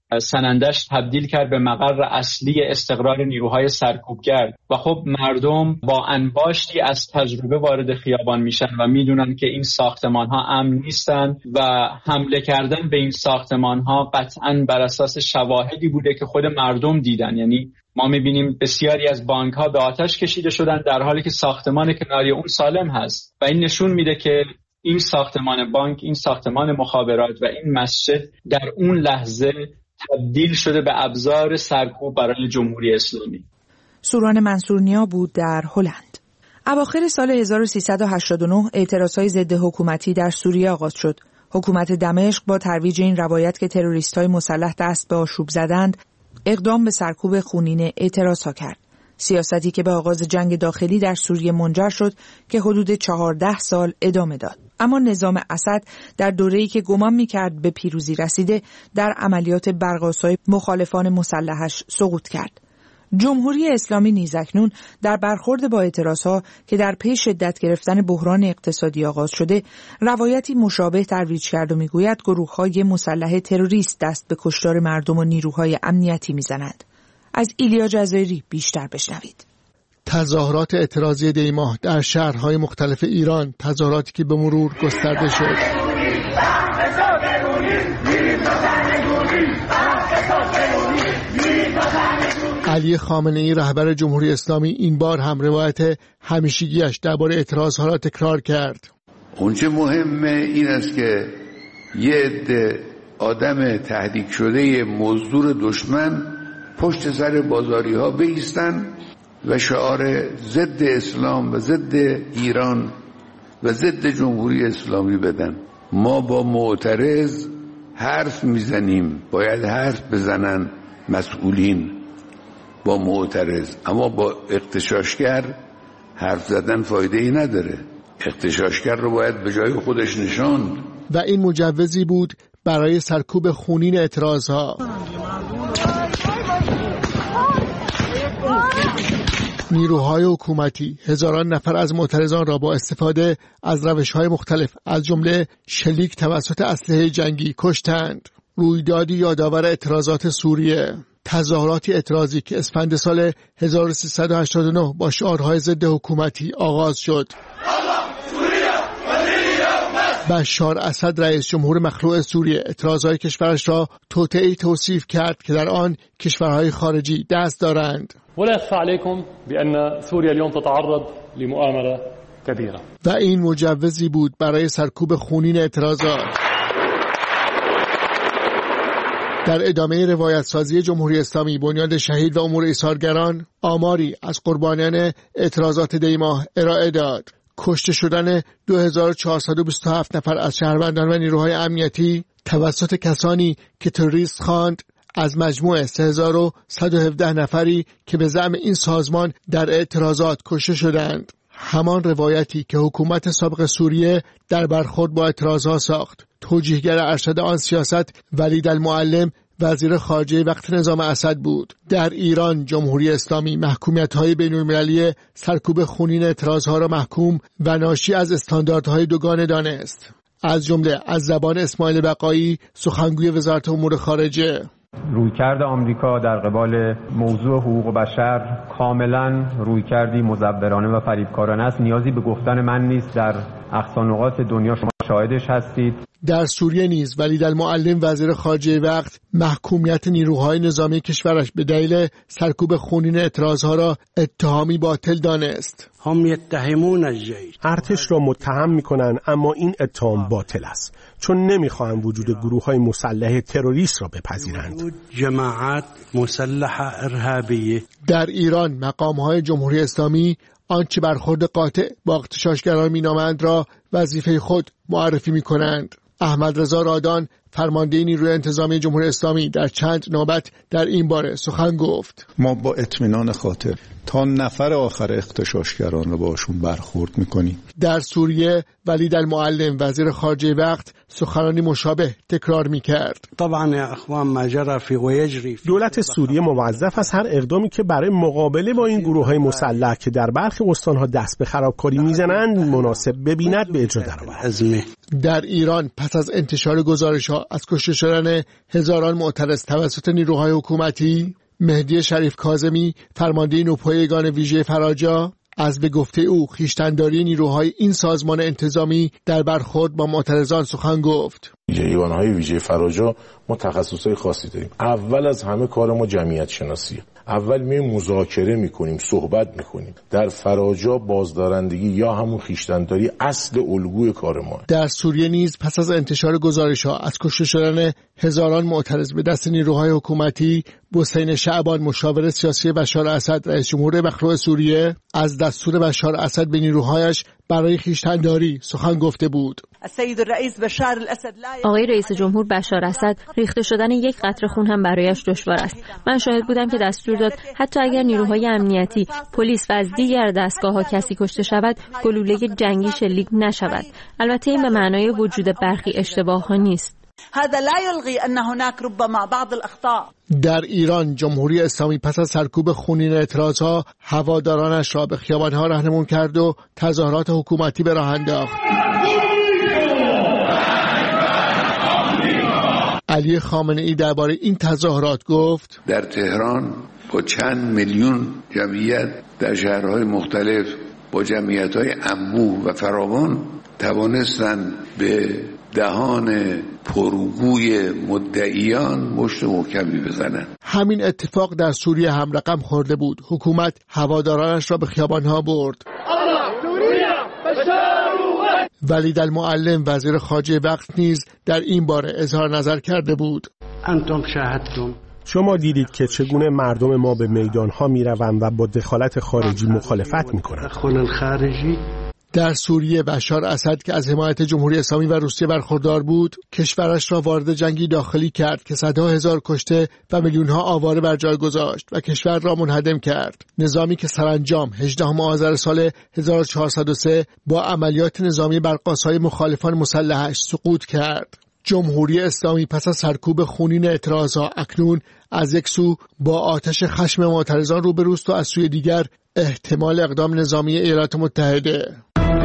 سنندج تبدیل کرد به مقر اصلی استقرار نیروهای سرکوبگر و خب مردم با انباشتی از تجربه وارد خیابان میشن و میدونن که این ساختمان ها امن نیستن و حمله کردن به این ساختمان ها قطعاً بر اساس شواهدی بوده که خود مردم دیدن. یعنی ما میبینیم بسیاری از بانک ها به آتش کشیده شدن در حالی که ساختمان کناری اون سالم هست و این نشون میده که این ساختمان بانک، این ساختمان مخابرات و این مسجد در اون لحظه تبدیل شده به ابزار سرکوب برای جمهوری اسلامی. سوران منصورنیا بود در هلند. اواخر سال هزار و سیصد و هشتاد و نه اعتراضهای ضد حکومتی در سوریه آغاز شد. حکومت دمشق با ترویج این روایت که تروریست‌های مسلح دست به آشوب زدند، اقدام به سرکوب خونین اعتراضها کرد. سیاستی که به آغاز جنگ داخلی در سوریه منجر شد که حدود چهارده سال ادامه داد. اما نظام اسد در دوره‌ای که گمان می‌کرد به پیروزی رسیده، در عملیات برق‌آسای مخالفان مسلحش سقوط کرد. جمهوری اسلامی نیز اکنون در برخورد با اعتراضها که در پی شدت گرفتن بحران اقتصادی آغاز شده، روایتی مشابه ترویج کرد و می‌گوید گروه‌های مسلح تروریست دست به کشتار مردم و نیروهای امنیتی می‌زنند. از ایلیا جزایری بیشتر بشنوید. تظاهرات اعتراضی دیماه در شهرهای مختلف ایران، تظاهراتی که به مرور گسترده شد. علی خامنه‌ای رهبر جمهوری اسلامی این بار هم روایت همیشگیش درباره اعتراضها را تکرار کرد. اونچه مهمه این است که یه عده آدم تهدید شده مزدور دشمن پشت سر بازاری ها بایستن و شعار ضد اسلام و ضد ایران و ضد جمهوری اسلامی بدن. ما با معترض حرف میزنیم، باید حرف بزنن مسئولین با معترض، اما با اغتشاشگر حرف زدن فایده ای نداره. اغتشاشگر رو باید به جای خودش نشاند. و این مجوزی بود برای سرکوب خونین اعتراضها. نیروهای حکومتی هزاران نفر از معترضان را با استفاده از روش‌های مختلف از جمله شلیک توسط اسلحه جنگی کشتند. رویدادی یادآور اعتراضات سوریه، تظاهراتی اعتراضی که اسفند سال هزار و سیصد و هشتاد و نه با شعارهای ضد حکومتی آغاز شد. بشار اسد رئیس جمهور مخلوع سوریه اعتراضهای کشورش را توطئه‌ای توصیف کرد که در آن کشورهای خارجی دست دارند. ولا يخفى عليكم بأن سوريا اليوم تتعرض لمؤامرة كبيرة. و این مجوزی بود برای سرکوب خونین اعتراضات. در ادامه روایت سازی جمهوری اسلامی، بنیاد شهید و امور ایثارگران آماری از قربانیان اعتراضات دیماه ارائه داد. کشته شدن دو هزار و چهارصد و بیست و هفت نفر از شهروندان و نیروهای امنیتی توسط کسانی که تروریست خواند از مجموع سه هزار و صد و هفده نفری که به زعم این سازمان در اعتراضات کشته شدند. همان روایتی که حکومت سابق سوریه در برخورد با اعتراضها ساخت. توجیهگر ارشد آن سیاست ولید المعلم وزیر خارجه وقت نظام اسد بود. در ایران جمهوری اسلامی محکومیت‌های بین‌المللی سرکوب خونین اعتراضها را محکوم و ناشی از استانداردهای دوگانه دانست. از جمله از زبان اسماعیل بقایی سخنگوی وزارت امور خارجه. رویکرد آمریکا در قبال موضوع حقوق بشر کاملا رویکردی مزورانه و فریبکارانه است. نیازی به گفتن من نیست، در اقصانقاط دنیا شما شاهدش هستید. در سوریه نیز ولیدالمعلم وزیر خارجه وقت محکومیت نیروهای نظامی کشورش به دلیل سرکوب خونین اعتراضها را اتهامی باطل دانست. هم یتهمون الجیش، ارتش را متهم می‌کنند، اما این اتهام باطل است، چون نمی‌خواهند وجود گروه‌های مسلح تروریست را بپذیرند. جماعات مسلحه ارهابیه. در ایران مقام‌های جمهوری اسلامی آنچه برخورد قاطع با اغتشاشگران مینامند را وظیفه خود معرفی می‌کنند. احمد رضا رادان فرمانده نیروی انتظامی جمهوری اسلامی در چند نوبت در این باره سخن گفت. ما با اطمینان خاطر تا نفر آخر اغتشاشگران رو باشون برخورد میکنیم. در سوریه ولیدالمعلم وزیر خارجه وقت سخنانی مشابه تکرار میکرد. طبعا یا اخوان ما جرى فی و یجری. دولت سوریه موظف است هر اقدامی که برای مقابله با این گروه‌های مسلح که در برخی استان‌ها دست به خرابکاری میزنند مناسب ببیند به اجرا درآورد. در ایران پس از انتشار گزارش‌ها از کشته شدن هزاران معترض توسط نیروهای حکومتی، مهدی شریف کاظمی فرمانده نوپای یگان ویژه فراجا از به گفته او خویشتن‌داری نیروهای این سازمان انتظامی در برخورد با معترضان سخن گفت. یگانهای ویژه فراجا ما تخصصهای خاصی داریم. اول از همه کار ما جمعیت شناسیه. اول می مذاکره میکنیم، صحبت میکنیم. در فراجا بازدارندگی یا همون خویشتن‌داری اصل الگوی کار ما. در سوریه نیز پس از انتشار گزارش‌ها از کشته شدن هزاران معترض به دست نیروهای حکومتی، حسین شعبان مشاور سیاسی بشار اسد رئیس جمهور مخلوع سوریه از دستور بشار اسد به نیروهایش برای خویشتن‌داری سخن گفته بود. آقای رئیس جمهور بشار اسد ریخته شدن یک قطره خون هم برایش دشوار است. من شاهد بودم که دستور داد حتی اگر نیروهای امنیتی، پلیس و از دیگر دستگاه‌ها کسی کشته شود، گلوله جنگی شلیک نشود. البته این به معنای وجود برخی اشتباه‌ها نیست. هذا لا يلغي ان هناك ربما بعض الاخطاء. در ایران جمهوری اسلامی پس از سرکوب خونین اعتراضها هوادارانش را به خیابان‌ها راهنمون کرد و تظاهرات حکومتی به راه انداخت. علی خامنه‌ای درباره این تظاهرات گفت: در تهران با چند میلیون جمعیت در شهرهای مختلف با جمعیت‌های انبوه و فراوان توانستند به دهان پرگوی مدعیان مشت محکمی بزنند. همین اتفاق در سوریه هم رقم خورده بود. حکومت هوادارانش را به خیابان‌ها برد. ولیدالمعلم وزیر خارجه وقت نیز در این باره اظهار نظر کرده بود. انتم شاهدتم، شما دیدید که چگونه مردم ما به میدان‌ها می‌روند و با دخالت خارجی مخالفت می‌کنند. دخول خارجی در سوریه بشار اسد که از حمایت جمهوری اسلامی و روسیه برخوردار بود، کشورش را وارد جنگی داخلی کرد که صدها هزار کشته و میلیون‌ها آواره بر جای گذاشت و کشور را منهدم کرد. نظامی که سرانجام هجدهم آذر سال هزار و چهارصد و سه با عملیات نظامی بر قاسای مخالفان مسلحش سقوط کرد. جمهوری اسلامی پس از سرکوب خونین اعتراضها اکنون از یک سو با آتش خشم معترضان روبروست و از سوی دیگر احتمال اقدام نظامی ایالات متحده.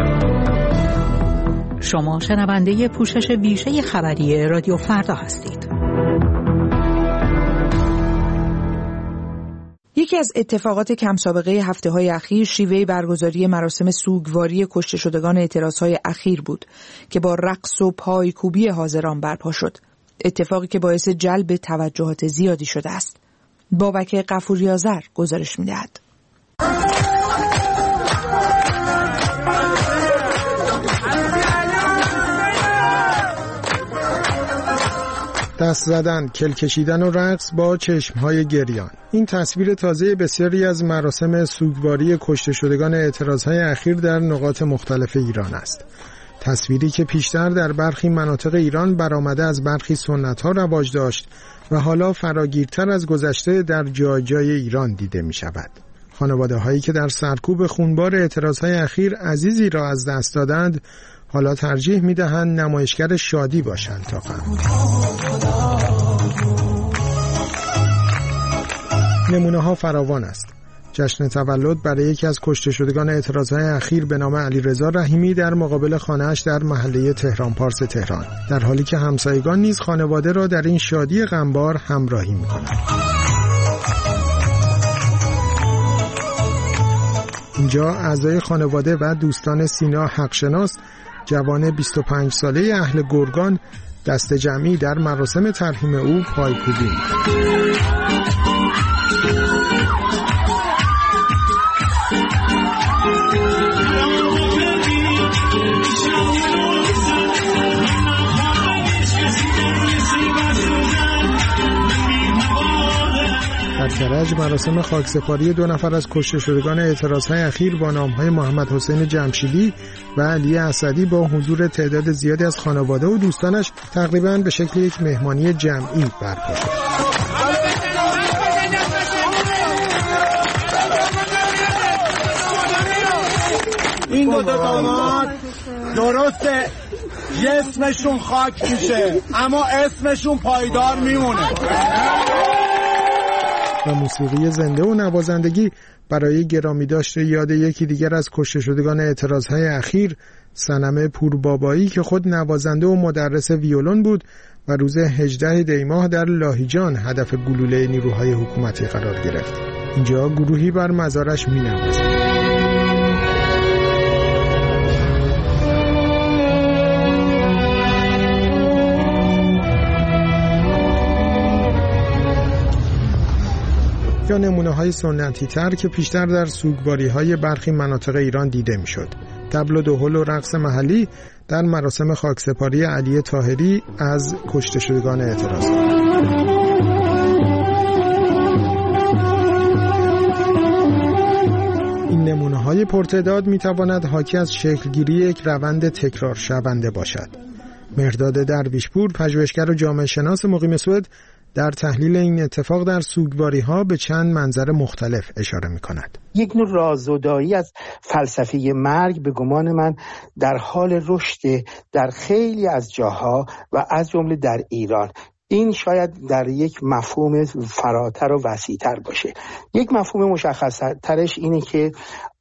شما شنونده پوشش ویژه خبری رادیو فردا هستید. یکی از اتفاقات کم سابقه هفته‌های اخیر شیوه برگزاری مراسم سوگواری کشته شدگان اعتراضهای اخیر بود که با رقص و پایکوبی حاضران برپا شد. اتفاقی که باعث جلب توجهات زیادی شده است. بابک غفوری‌آذر گزارش می‌دهد. دست زدن، کل کشیدن و رقص با چشمهای گریان. این تصویر تازه بسیاری از مراسم سوگواری کشته شدگان اعتراضهای اخیر در نقاط مختلف ایران است. تصویری که پیشتر در برخی مناطق ایران برآمده از برخی سنت‌ها رواج داشت و حالا فراگیرتر از گذشته در جای جای ایران دیده می شود. خانواده هایی که در سرکوب خونبار اعتراضهای اخیر عزیزی را از دست دادند، حالا ترجیح می دهند نمایشگر شادی باشند تا غم. نمونه ها فراوان است. جشن تولد برای یکی از کشته شدگان اعتراضهای اخیر به نام علیرضا رحیمی در مقابل خانه‌اش در محله تهران پارس تهران، در حالی که همسایگان نیز خانواده را در این شادی غمبار همراهی می‌کنند. اینجا اعضای خانواده و دوستان سینا حقشناس، جوان بیست و پنج ساله اهل گرگان، دست جمعی در مراسم ترحیم او پایکوبی. در کرج مراسم خاکسپاری دو نفر از کشته شدگان اعتراضهای اخیر با نامهای محمد حسین جمشیدی و علی اسدی با حضور تعداد زیادی از خانواده و دوستانش تقریباً به شکل یک مهمانی جمعی برپا شد. این دو تا داماد درسته جسمشون خاک میشه اما اسمشون پایدار میمونه. و موسیقی زنده و نوازندگی برای گرامی داشته یاد یکی دیگر از کشته شدگان اعتراضهای اخیر، صنم پوربابایی که خود نوازنده و مدرس ویولون بود و روز هجدهم دی ماه در لاهیجان هدف گلوله نیروهای حکومتی قرار گرفت. اینجا گروهی بر مزارش می‌نوازند. یا نمونه های سنتی تر که پیشتر در سوگواری های برخی مناطق ایران دیده می شد. طبل و دهل و رقص محلی در مراسم خاکسپاری علی طاهری از کشته شدگان اعتراض. این نمونه های پرتعداد می تواند حاکی از شکلگیری یک روند تکرار شونده باشد. مهرداد درویشپور، پژوهشگر و جامعه شناس مقیم سوئد، در تحلیل این اتفاق در سوگواری‌ها به چند منظر مختلف اشاره می‌کند. یک نوع رازودایی از فلسفه مرگ به گمان من در حال رشد در خیلی از جاها و از جمله در ایران. این شاید در یک مفهوم فراتر و وسیع‌تر باشه. یک مفهوم مشخص‌ترش اینه که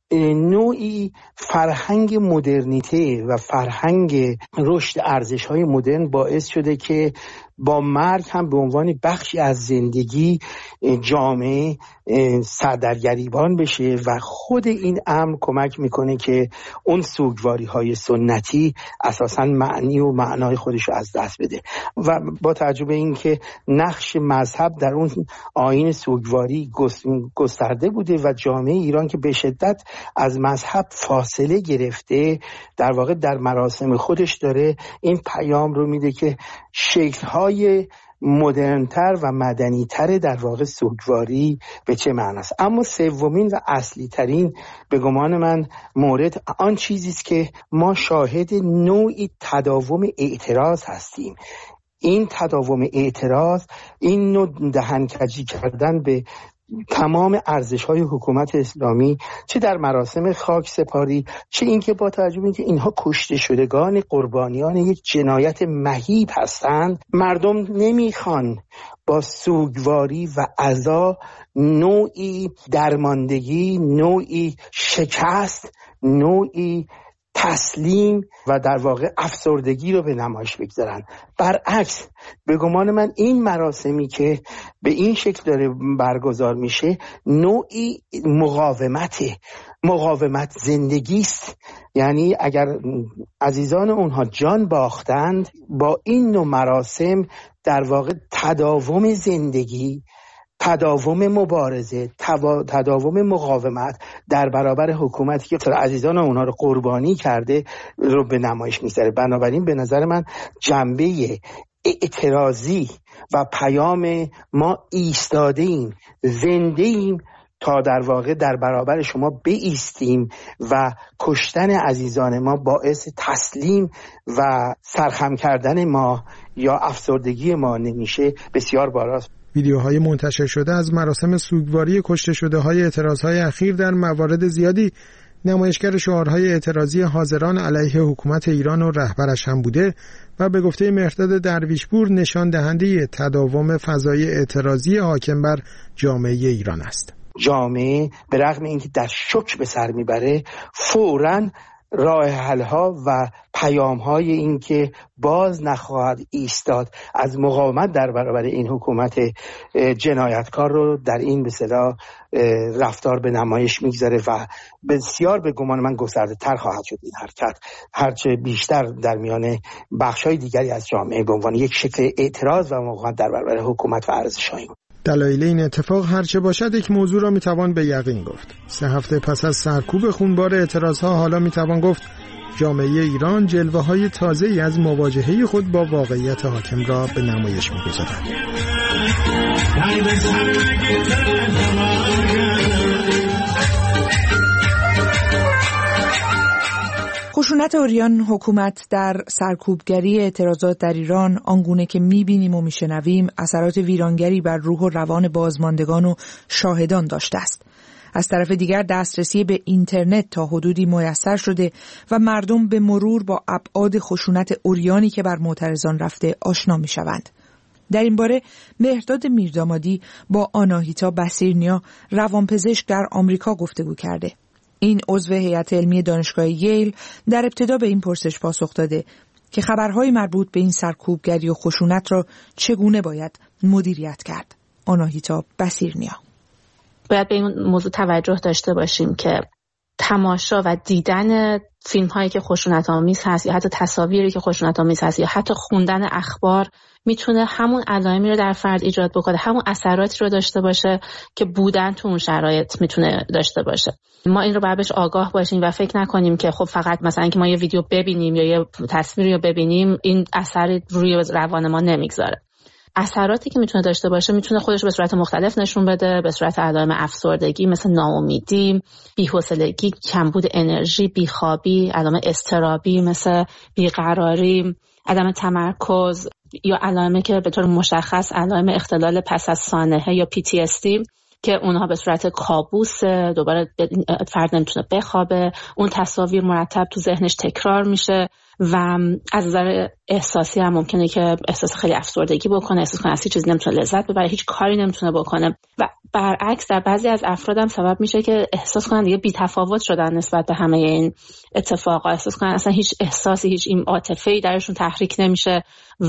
نوعی فرهنگ مدرنیته و فرهنگ رشد ارزش‌های مدرن باعث شده که با مرگ هم به عنوان بخشی از زندگی جامعه سردرگریبان بشه و خود این امر کمک میکنه که اون سوگواری های سنتی اساساً معنی و معنای خودش رو از دست بده. و با توجه به این که نقش مذهب در اون آیین سوگواری گسترده بوده و جامعه ایران که به شدت از مذهب فاصله گرفته، در واقع در مراسم خودش داره این پیام رو میده که شکل‌های مدرن‌تر و مدنی‌تر در واقع سوگواری به چه معنی است. اما سومین و اصلی ترین به گمان من مورد آن چیزی است که ما شاهد نوعی تداوم اعتراض هستیم. این تداوم اعتراض، این نوع دهنکجی کردن به تمام ارزش‌های حکومت اسلامی، چه در مراسم خاک سپاری، چه اینکه با توجه به اینکه اینها کشته شدگان قربانیان یک جنایت مهیب هستند، مردم نمیخوان با سوگواری و عزا نوعی درماندگی، نوعی شکست، نوعی تسلیم و در واقع افسردگی رو به نمایش بگذارن. برعکس به گمان من این مراسمی که به این شکل داره برگزار میشه نوعی مقاومته. مقاومت زندگی است. یعنی اگر عزیزان اونها جان باختند، با این نوع مراسم در واقع تداوم زندگی، تداوم مبارزه، تداوم مقاومت در برابر حکومتی که عزیزان اونها رو قربانی کرده رو به نمایش میذاره. بنابراین به نظر من جنبه اعتراضی و پیام ما ایستاده ایم، زنده ایم تا در واقع در برابر شما بایستیم و کشتن عزیزان ما باعث تسلیم و سرخم کردن ما یا افسردگی ما نمیشه، بسیار باراست. ویدیوهای منتشر شده از مراسم سوگواری کشته شده های اعتراضهای اخیر در موارد زیادی نمایشگر شعارهای اعتراضی حاضران علیه حکومت ایران و رهبرش هم بوده و به گفته مهرداد درویشپور نشان دهنده تداوم فضای اعتراضی حاکم بر جامعه ایران است. جامعه به رغم اینکه در شوک به سر میبره فوراً راه حل‌ها و پیام‌های این که باز نخواهد ایستاد از مقاومت در برابر این حکومت جنایتکار رو در این به اصطلاح رفتار به نمایش میگذاره و بسیار به گمان من گسترده تر خواهد شد این حرکت، هرچه بیشتر در میان بخش‌های دیگری از جامعه به عنوان یک شکل اعتراض و مقاومت در برابر حکومت و ارزش‌های. دلایل این اتفاق هرچه باشد یک موضوع را میتوان به یقین گفت. سه هفته پس از سرکوب خونبار اعتراضها حالا میتوان گفت جامعه ایران جلوه‌های تازه‌ای از مواجهه خود با واقعیت حاکم را به نمایش می‌گذارد. خشونت عریان حکومت در سرکوبگری اعتراضات در ایران آنگونه که می‌بینیم و می‌شنویم اثرات ویرانگری بر روح و روان بازماندگان و شاهدان داشته است. از طرف دیگر دسترسی به اینترنت تا حدودی میسر شده و مردم به مرور با ابعاد خشونت عریانی که بر معترضان رفته آشنا می‌شوند. در این باره مهرداد میردامادی با آناهیتا بصیرنیا روانپزشک در آمریکا گفتگو کرده. این عضو هیئت علمی دانشگاه ییل در ابتدا به این پرسش پاسخ داده که خبرهای مربوط به این سرکوبگری و خشونت را چگونه باید مدیریت کرد. آناهیتا بصیرنیا: باید به این موضوع توجه داشته باشیم که تماشا و دیدن فیلم هایی که خشونت آمیز هست یا حتی تصاویری که خشونت آمیز هست یا حتی خوندن اخبار میتونه همون علائمی رو در فرد ایجاد بکنه، همون اثراتی رو داشته باشه که بودن تو اون شرایط میتونه داشته باشه. ما این رو باید بهش آگاه باشیم و فکر نکنیم که خب فقط مثلا که ما یه ویدیو ببینیم یا یه تصویری رو ببینیم این اثری روی روان ما نمیگذاره. اثراتی که میتونه داشته باشه میتونه خودش به صورت مختلف نشون بده، به صورت علائم افسردگی مثل ناامیدی، بی‌حوصلگی، کمبود انرژی، بیخوابی، علائم اضطرابی مثل بیقراری، عدم تمرکز، یا علائمی که به طور مشخص علائم اختلال پس از سانحه یا پی تی اس دی که اونها به صورت کابوس، دوباره فرد نمیتونه بخوابه، اون تصاویر مرتب تو ذهنش تکرار میشه و از نظر احساسی هم ممکنه که احساس خیلی افسردگی بکنه، احساس کنه از هیچ چیزی نمیتونه لذت ببره، هیچ کاری نمیتونه بکنه و برعکس در بعضی از افراد هم سبب میشه که احساس کنن دیگه بی‌تفاوت شدن نسبت به همه این اتفاقا، احساس کنن اصلا هیچ احساسی، هیچ این عاطفه‌ای درشون تحریک نمیشه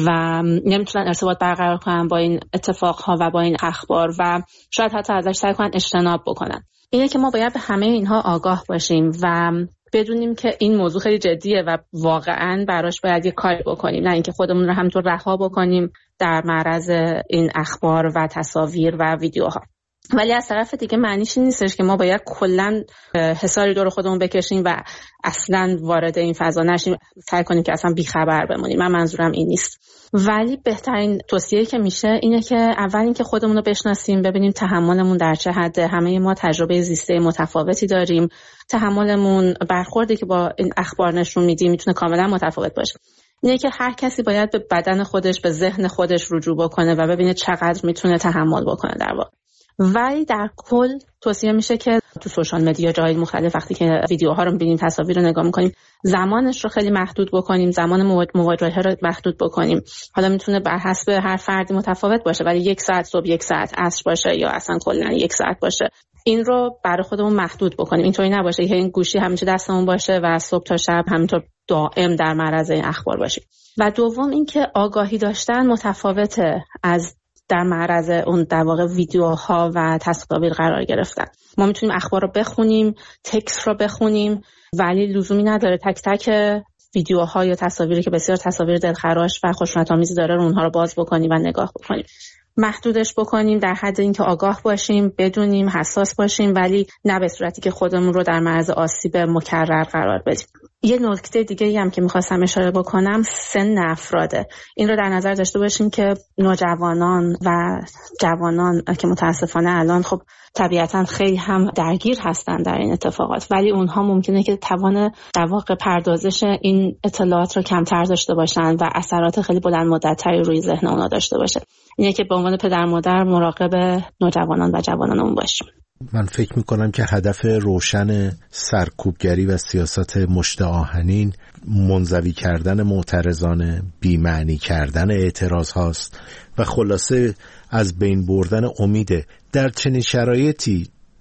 و نمیتونن ارتباط برقرار کنن با این اتفاقها و با این اخبار و شاید حتی ازش سعی کنن اجتناب بکنن. اینه که ما باید به همه اینها آگاه باشیم و بدونیم که این موضوع خیلی جدیه و واقعاً براش باید یه کاری بکنیم، نه اینکه خودمون رو همینطور رها بکنیم در معرض این اخبار و تصاویر و ویدیوها. ولی از طرف دیگه معنیش این نیستش که ما باید کلاً حصاری دور خودمون بکشیم و اصلاً وارد این فضا نشیم، سعی کنیم که اصلا بیخبر بمونیم. من منظورم این نیست. ولی بهترین توصیه‌ای که میشه اینه که اول اینکه خودمون رو بشناسیم، ببینیم تحملمون در چه حده. همه ما تجربه زیسته متفاوتی داریم، تحملمون، برخوردی که با این اخبار نشون میدیم میتونه کاملا متفاوت باشه. اینه که هر کسی باید به بدن خودش، به ذهن خودش رجوع بکنه و ببینه چقدر میتونه تحمل بکنه در واقع. ولی در کل توصیه میشه که تو سوشال مدیا جای مختلف وقتی که ویدیوها رو می‌بینیم، تصاویر رو نگاه می‌کنیم، زمانش رو خیلی محدود بکنیم، زمان مواجهه رو محدود بکنیم. حالا میتونه بر حسب هر فردی متفاوت باشه، ولی یک ساعت صبح، یک ساعت عصر باشه یا اصلا کلا یک ساعت باشه. این رو برای خودمون محدود بکنیم. اینطوری نباشه که این گوشی همیشه دستمون باشه و صبح تا شب همینطور دائم در معرض این اخبار باشیم. و دوم اینکه آگاهی داشتن متفاوته از در معرض اون در واقع ویدیوها و تصاویر قرار گرفتن. ما میتونیم اخبار رو بخونیم، تکست رو بخونیم، ولی لزومی نداره تک تک ویدیوها یا تصاویری که بسیار تصاویر دلخراش و خشونت‌آمیزی داره رو اونها رو باز بکنیم و نگاه بکنیم. محدودش بکنیم در حد اینکه آگاه باشیم، بدونیم، حساس باشیم، ولی نه به صورتی که خودمون رو در معرض آسیب مکرر قرار بدیم. یه نکته دیگه هم که میخواستم اشاره بکنم سن افراده. این رو در نظر داشته باشیم که نوجوانان و جوانان که متاسفانه الان خب طبیعتاً خیلی هم درگیر هستن در این اتفاقات، ولی اونها ممکنه که توان در واقع پردازش این اطلاعات رو کمتر داشته باشن و اثرات خیلی بلند مدت‌تری روی ذهن اونها داشته باشه. اینه که به عنوان پدر مادر مراقب نوجوانان و جوانان باشیم. من فکر میکنم که هدف روشن سرکوبگری و سیاست مشت آهنین منزوی کردن معترضان، بی‌معنی کردن اعتراض هاست و خلاصه از بین بردن امیده. در چنین شرایطی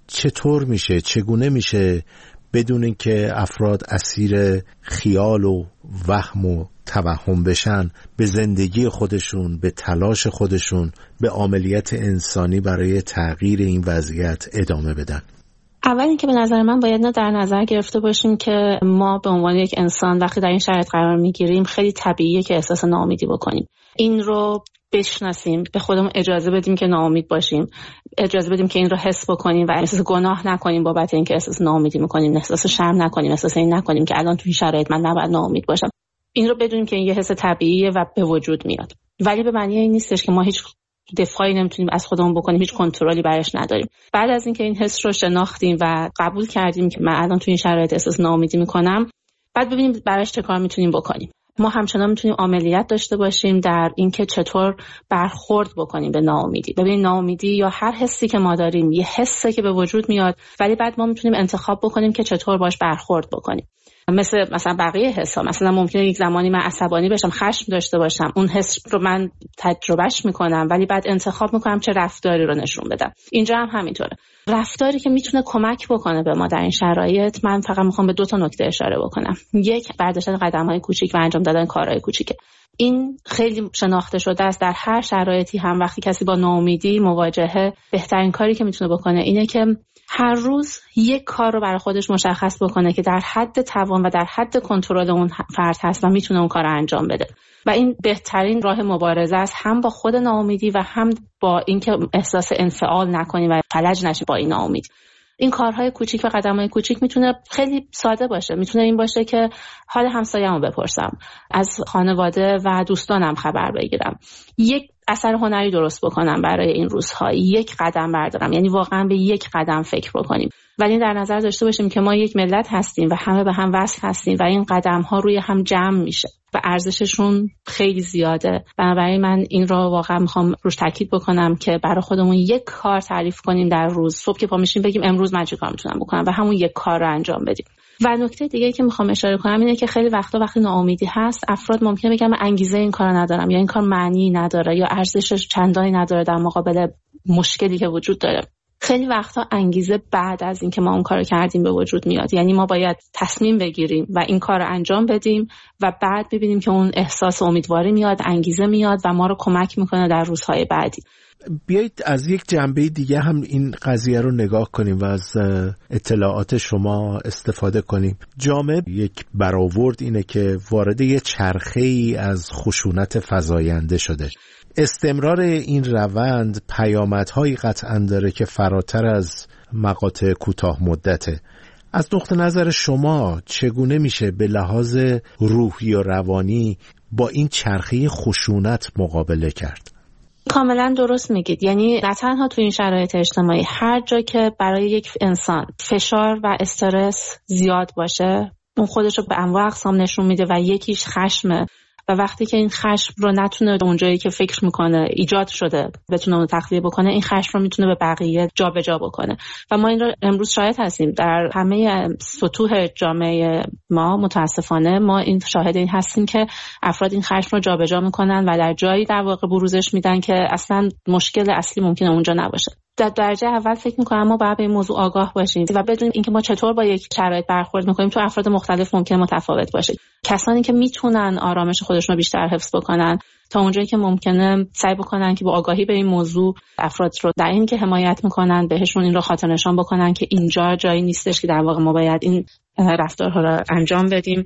چطور میشه، چگونه میشه بدون اینکه افراد اسیر خیال و وهم و توهم بشن به زندگی خودشون، به تلاش خودشون، به عملیات انسانی برای تغییر این وضعیت ادامه بدن؟ اول اینکه به نظر من باید نه در نظر گرفته باشیم که ما به عنوان یک انسان وقتی در این شرایط قرار میگیریم خیلی طبیعیه که احساس ناامیدی بکنیم. این رو بشناسیم، به خودمون اجازه بدیم که ناامید باشیم، اجازه بدیم که این رو حس بکنیم و احساس گناه نکنیم بابت اینکه احساس ناامیدی میکنیم، احساس شرم نکنیم، احساس این نکنیم که الان تو این شرایط من نباید ناامید باشم. این رو بدونیم که این یه حس طبیعیه و به وجود میاد، ولی به معنی این نیستش که ما هیچ دفاعی نمیتونیم از خودمون بکنیم، هیچ کنترلی برش نداریم. بعد از اینکه این حس رو شناختیم و قبول کردیم که من الان تو این شرایط احساس ناامیدی میکنم، بعد ببینیم براش چه کار میتونیم بکنیم. ما همچنان میتونیم عملیات داشته باشیم در اینکه چطور برخورد بکنیم به ناامیدی. ببین ناامیدی یا هر حسی که ما داریم یه حسی که به وجود میاد، ولی بعد ما میتونیم انتخاب بکنیم که چطور باش برخورد بکنیم. مثل مثلا بقیه حسا، مثلا ممکنه یک زمانی من عصبانی بشم، خشم داشته باشم، اون حس رو من تجربهش میکنم ولی بعد انتخاب میکنم چه رفتاری رو نشون بدم. اینجا هم همینطوره. رفتاری که میتونه کمک بکنه به ما در این شرایط، من فقط میخوام به دو تا نکته اشاره بکنم. یک، برداشتن قدم‌های کوچیک و انجام دادن کارهای کوچیکه. این خیلی شناخته شده است. در هر شرایطی هم وقتی کسی با ناامیدی مواجهه، بهترین کاری که میتونه بکنه اینه که هر روز یک کار رو برای خودش مشخص بکنه که در حد توان و در حد کنترل اون فرد هست و میتونه اون کار رو انجام بده. و این بهترین راه مبارزه است، هم با خود ناامیدی و هم با اینکه احساس انفعال نکنی و فلج نشی با این ناامید. این کارهای کوچیک و قدمهای کوچیک میتونه خیلی ساده باشه. میتونه این باشه که حال همسایه‌مو بپرسم، از خانواده و دوستانم خبر بگیرم، یک اثر هنری درست بکنم برای این روزها، یک قدم بردارم، یعنی واقعا به یک قدم فکر بکنیم. ولی در نظر داشته باشیم که ما یک ملت هستیم و همه به هم وصل هستیم و این قدم ها روی هم جمع میشه و ارزششون خیلی زیاده. بنابراین من این رو واقعا میخوام روش تاکید بکنم که برای خودمون یک کار تعریف کنیم در روز. صبح که پا میشیم بگیم امروز من چه کار میتونم بکنم و همون یک کار رو انجام بدیم. و نکته دیگه که میخوام اشاره کنم اینه که خیلی وقتا وقتی ناامیدی هست، افراد ممکنه بگن من انگیزه این کارو ندارم یا این کار معنی نداره یا ارزشش چندانی نداره در مقابل مشکلی که وجود داره. خیلی وقتا انگیزه بعد از اینکه ما اون کارو کردیم به وجود میاد. یعنی ما باید تصمیم بگیریم و این کارو انجام بدیم و بعد ببینیم که اون احساس امیدواری میاد، انگیزه میاد و ما رو کمک میکنه در روزهای بعدی. بیایید از یک جنبه دیگه هم این قضیه رو نگاه کنیم و از اطلاعات شما استفاده کنیم. جامعه یک برآورد اینه که وارد یه چرخه‌ای از خشونت فزاینده شده. استمرار این روند پیامدهایی قطعاً داره که فراتر از مقاطع کوتاه مدته. از نقطه نظر شما چگونه میشه به لحاظ روحی و روانی با این چرخه خشونت مقابله کرد؟ کاملا درست میگید. یعنی نه تنها تو این شرایط اجتماعی، هر جا که برای یک انسان فشار و استرس زیاد باشه، اون خودش رو به انواع اقسام نشون میده و یکیش خشمه و وقتی که این خشم رو نتونه اونجایی که فکر میکنه ایجاد شده بتونه اون تخلیه بکنه، این خشم رو میتونه به بقیه جابجا بکنه و ما این رو امروز شاهد هستیم در همه سطوح جامعه ما. متاسفانه ما این شاهد این هستیم که افراد این خشم رو جابجا میکنن و در جایی در واقع بروزش میدن که اصلا مشکل اصلی ممکنه اونجا نباشه. در درجه اول فکر میکنم ما باید به این موضوع آگاه باشیم و بدونیم اینکه ما چطور با یک شرایط برخورد میکنیم. تو افراد مختلف ممکنه متفاوت باشه. کسانی که میتونن آرامش خودشون رو بیشتر حفظ بکنن تا اونجایی که ممکنه سعی بکنن که با آگاهی به این موضوع افراد رو در این که حمایت میکنن بهشون این رو خاطر نشان بکنن که اینجا جایی نیستش که در واقع ما باید این رفتارها رو انجام بدیم.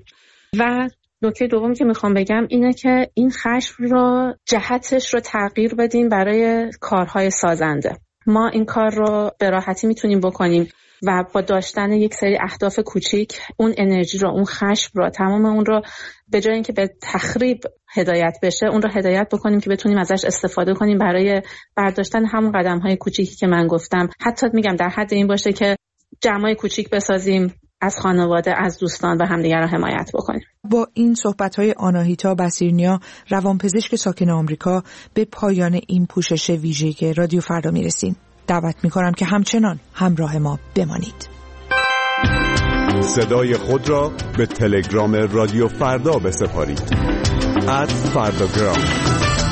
و نکته دومی که میخوام بگم اینه که این خشم رو جهتش رو تغییر بدیم برای کارهای سازنده. ما این کار رو به راحتی میتونیم بکنیم و با داشتن یک سری اهداف کوچیک اون انرژی رو، اون خشم رو، تمام اون رو به جای اینکه به تخریب هدایت بشه، اون رو هدایت بکنیم که بتونیم ازش استفاده کنیم برای برداشتن همون قدم‌های کوچیکی که من گفتم. حتی میگم در حد این باشه که جمعای کوچیک بسازیم، از خانواده، از دوستان و همدیگر رو حمایت بکنیم. با این صحبت‌های آناهیتا بصیرنیا، روانپزشک ساکن آمریکا، به پایان این پوشش ویژه رادیو فردا میرسیم. دعوت میکنم که همچنان همراه ما بمانید. صدای خود را به تلگرام رادیو فردا بسپارید. ات فرداگرام.